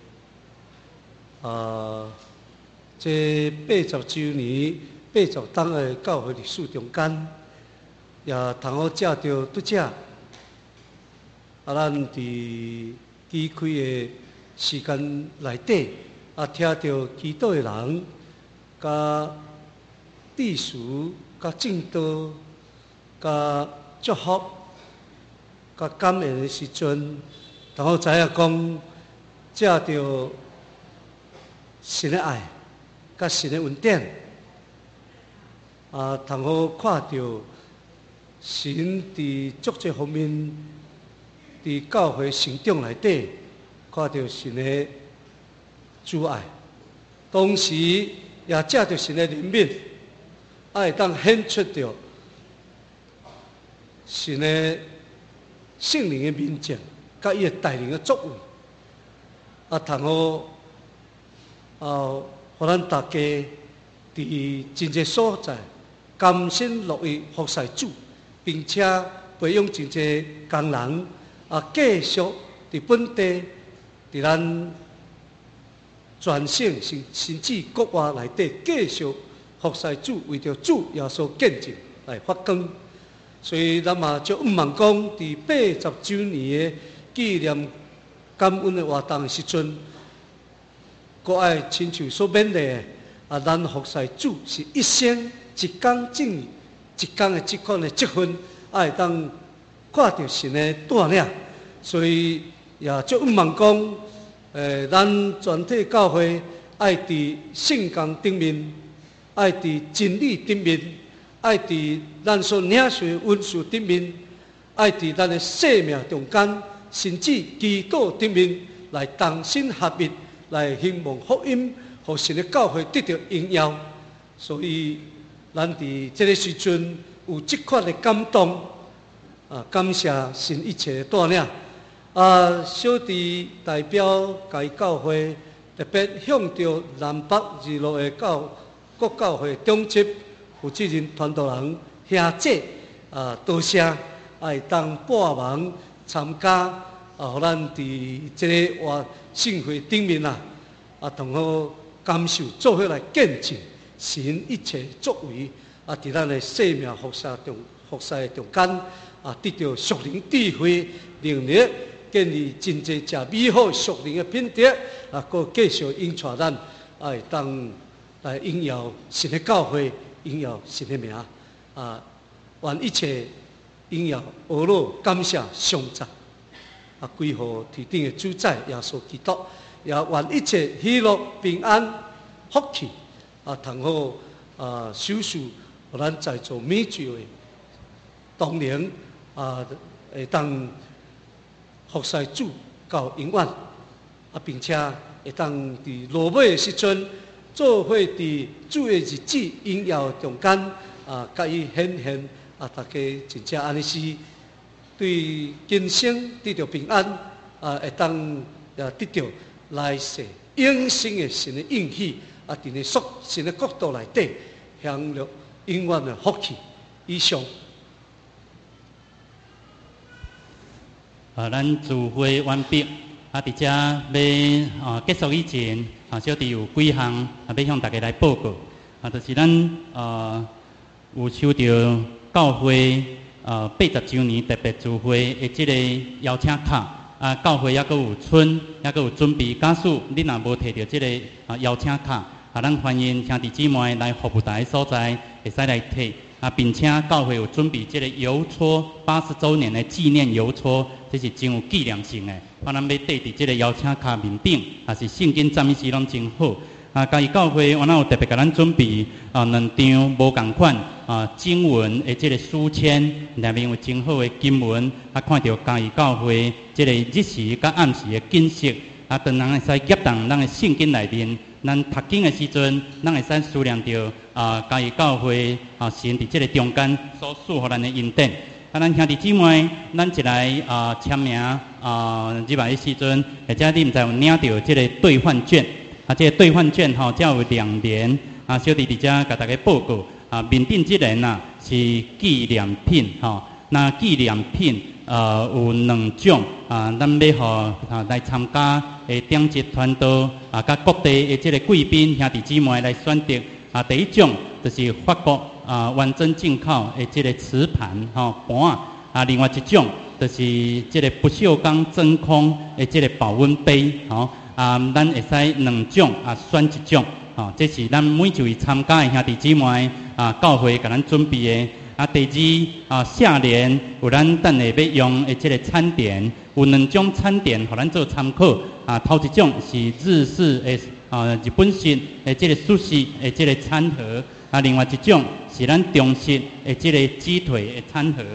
这80周年、80档的教会历史中间，也通好借着拄则，咱伫举开的时间内底。听到祈祷的人，甲致辞、甲正道、甲祝福、甲感恩的时阵，然后知影讲，借着神的爱、甲神的恩典，通好看到神伫足这方面，伫教会成长内底，看到神的主爱，同时也借着神的怜悯，会当显出着神的圣灵的面前，甲伊的带领的作为，通好互咱大家伫真济所在甘心乐意服侍主，并且培养真济工人，继续伫本地伫咱全省甚至国外内底继续服侍主，为着主耶稣见证来发光。所以咱嘛就毋茫讲，伫80周年的纪念感恩的活动的时阵，国爱亲像所勉励的，咱服侍主是一生一工正义，一工的这款的积分，会当看到神的带领。所以也就毋茫讲。咱全体教会爱伫圣经顶面，爱伫真理顶面，爱伫咱所领受的恩赐顶面，爱伫咱的生命中间，甚至祈祷顶面来同心合一，来希望福音和神的教会得到荣耀。所以，咱伫这个时阵有这款的感动，感谢神一切的带领。小弟代表家教会，特别向着南北二路的各教会中级负责人、传道人兄姐，多谢，会当帮忙参加，互咱伫这个盛会顶面同好感受，做伙来见证神一切作为，伫咱的生命服侍中间，得到属灵智慧能力。建立真济正美好属灵的品德，搁继续引带咱，会当来荣耀神的教会，荣耀神的名，愿一切荣耀阿罗感谢上赞，归乎天顶的主宰耶稣基督，也愿一切喜乐平安福气，通好守守，互咱在座每一位同龄，会当。服侍主到永远，并且会当伫落尾的时阵，做伙伫主的日子荣耀中间甲伊显现大家真正安尼是对今生得到平安会当得到来世永生的神的应许伫咧神的国度内底享乐永远的福气。以上。 咱聚会完毕，伫遮要结束以前，小弟有几项要向大家来报告，就是咱有收到教会80周年特别聚会的这个邀请卡，教会也阁有也阁有准备。假使你若无摕到这个邀请卡，咱欢迎兄弟姊妹来服务台所在，会使来摕。并且教会有准备这个邮戳80周年的纪念邮戳，这是真有纪念性的。咱要缀伫这个邀请卡面顶，也是圣经赞美诗拢真好。嘉义教会我有特别给咱准备2张无同款经文的这个书签，内面有真好的经文，看到嘉义教会这个日时甲暗时的景色，当人会使业动咱的圣经内面。咱读经的时阵，咱会使思念着嘉义教会神伫这个中间所赐予咱的恩典。咱兄弟姊妹，咱一来签名入来的时阵，或者你毋知有领到这个兑换券这个兑换券才有2年小弟伫遮甲大家报告面顶这个是纪念品那纪念品有2种咱要互来参加的点击团队甲各地的这个贵宾兄弟姊妹来选择第一种就是法国完整进口的这个瓷盘盘另外一种就是这个不锈钢真空的这个保温杯咱会使2种选一种这是咱每一位参加的兄弟姊妹教会给咱准备的。第二下联有咱等下要用的这个餐点，有2种餐点，互咱做参考。头一种是日式的日本式的这个寿司的这个餐盒，另外一种是咱中式的这个鸡腿的餐盒。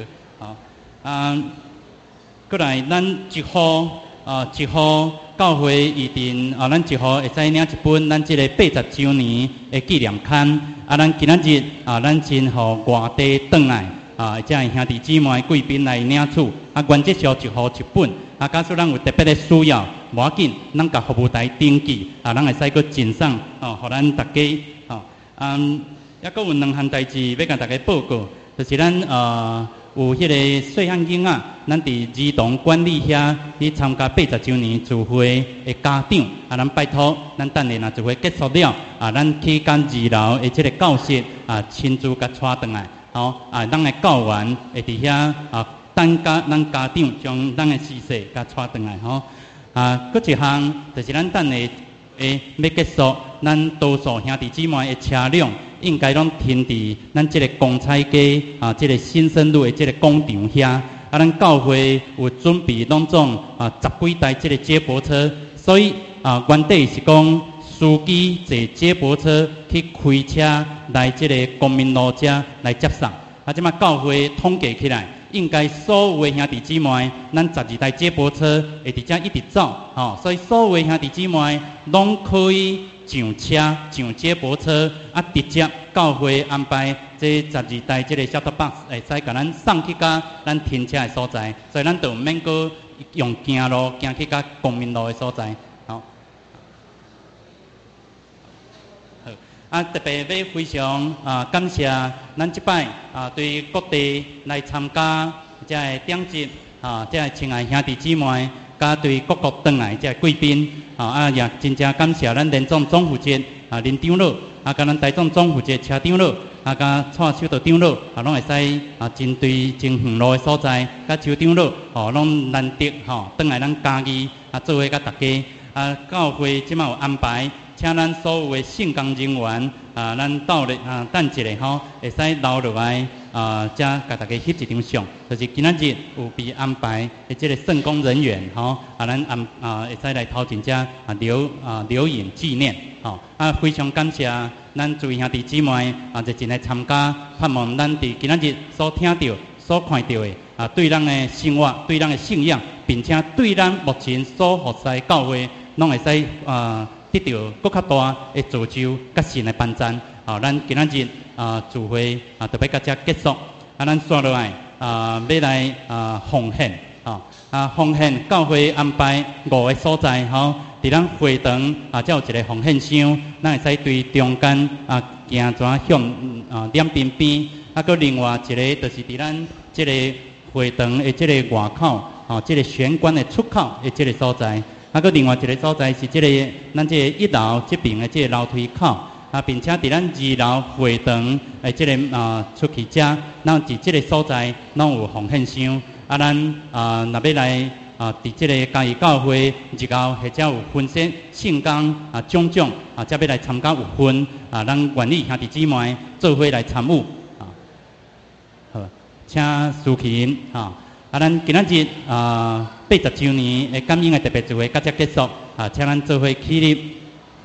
过来咱1号教会预定咱1号会使领一本咱这个80周年的纪念刊。咱今仔日咱先互外地转来这兄弟姊妹贵宾来领取原则上1号1本假使咱有特别的需要，无要紧，咱甲服务台登记咱会使搁赠送互咱大家也搁有2项代志要甲大家报告，就是咱有迄个细汉囡仔，咱伫儿童管理遐去参加80周年聚会的家长咱拜托，咱等下聚会结束了咱去跟2楼的这个教室亲自甲带转来咱的教员会伫遐等咱家长将咱的事实甲带转来搁一项就是咱等下要结束，咱多数兄弟姊妹的车辆应该拢停伫咱这个公彩街这个新生路的这个广场遐咱教会有准备拢总10几台这个接驳车，所以原底是讲司机坐接驳车去开车来这个公民路遮来接送即马教会统计起来，应该所有的兄弟姊妹，咱12台接驳车会伫遮一直走所以所有的兄弟姊妹拢可以上车上接驳车直接教会安排这12台这个 shuttle bus 会使甲咱送去到咱停车的所在，所以咱就免搁用行路行去到公民路的所在特别要非常感谢咱即摆对各地来参加这个点击这亲爱兄弟姊妹，甲对各国转来这贵宾也真正感谢咱连总总负责林长老甲咱台总总负责车长老甲蔡守道长老拢会使针对真远路的所在，甲邱长老拢难得转来咱嘉义做伙甲大家教会即马有安排。请咱所有的圣工人员咱到咧等一下会使留落来遮甲大家翕一张相，就是今仔日有被安排的这个圣工人员咱会使来头前遮留影纪念非常感谢咱诸位兄弟姊妹热情来参加，盼望咱伫今仔日所听到、所看到的对咱的生活、对咱的信仰，并且对咱目前所服侍教会拢会使得到更较大的造就，甲神的帮助。咱今仔日聚会就要到这结束。咱刷落来要来奉献。奉献教会安排5个所在，伫咱会堂才有一个奉献箱，咱会使对中间行转向两边边，佮另外一个就是伫咱即个会堂的即个外口，即个玄关的出口的即个所在，佮另外一个所在是即个咱即个1楼这边的即个楼梯口。并且伫咱2楼会堂的即个出去遮，咱伫即个所在，拢有奉献箱。咱若要来伫即个嘉义教会日后，或者有分析圣工种种才要来参加有分咱愿意兄弟姊妹做伙来参与好，请苏琴咱今仔日80周年的感恩的特别聚会到这结束请咱做伙起立。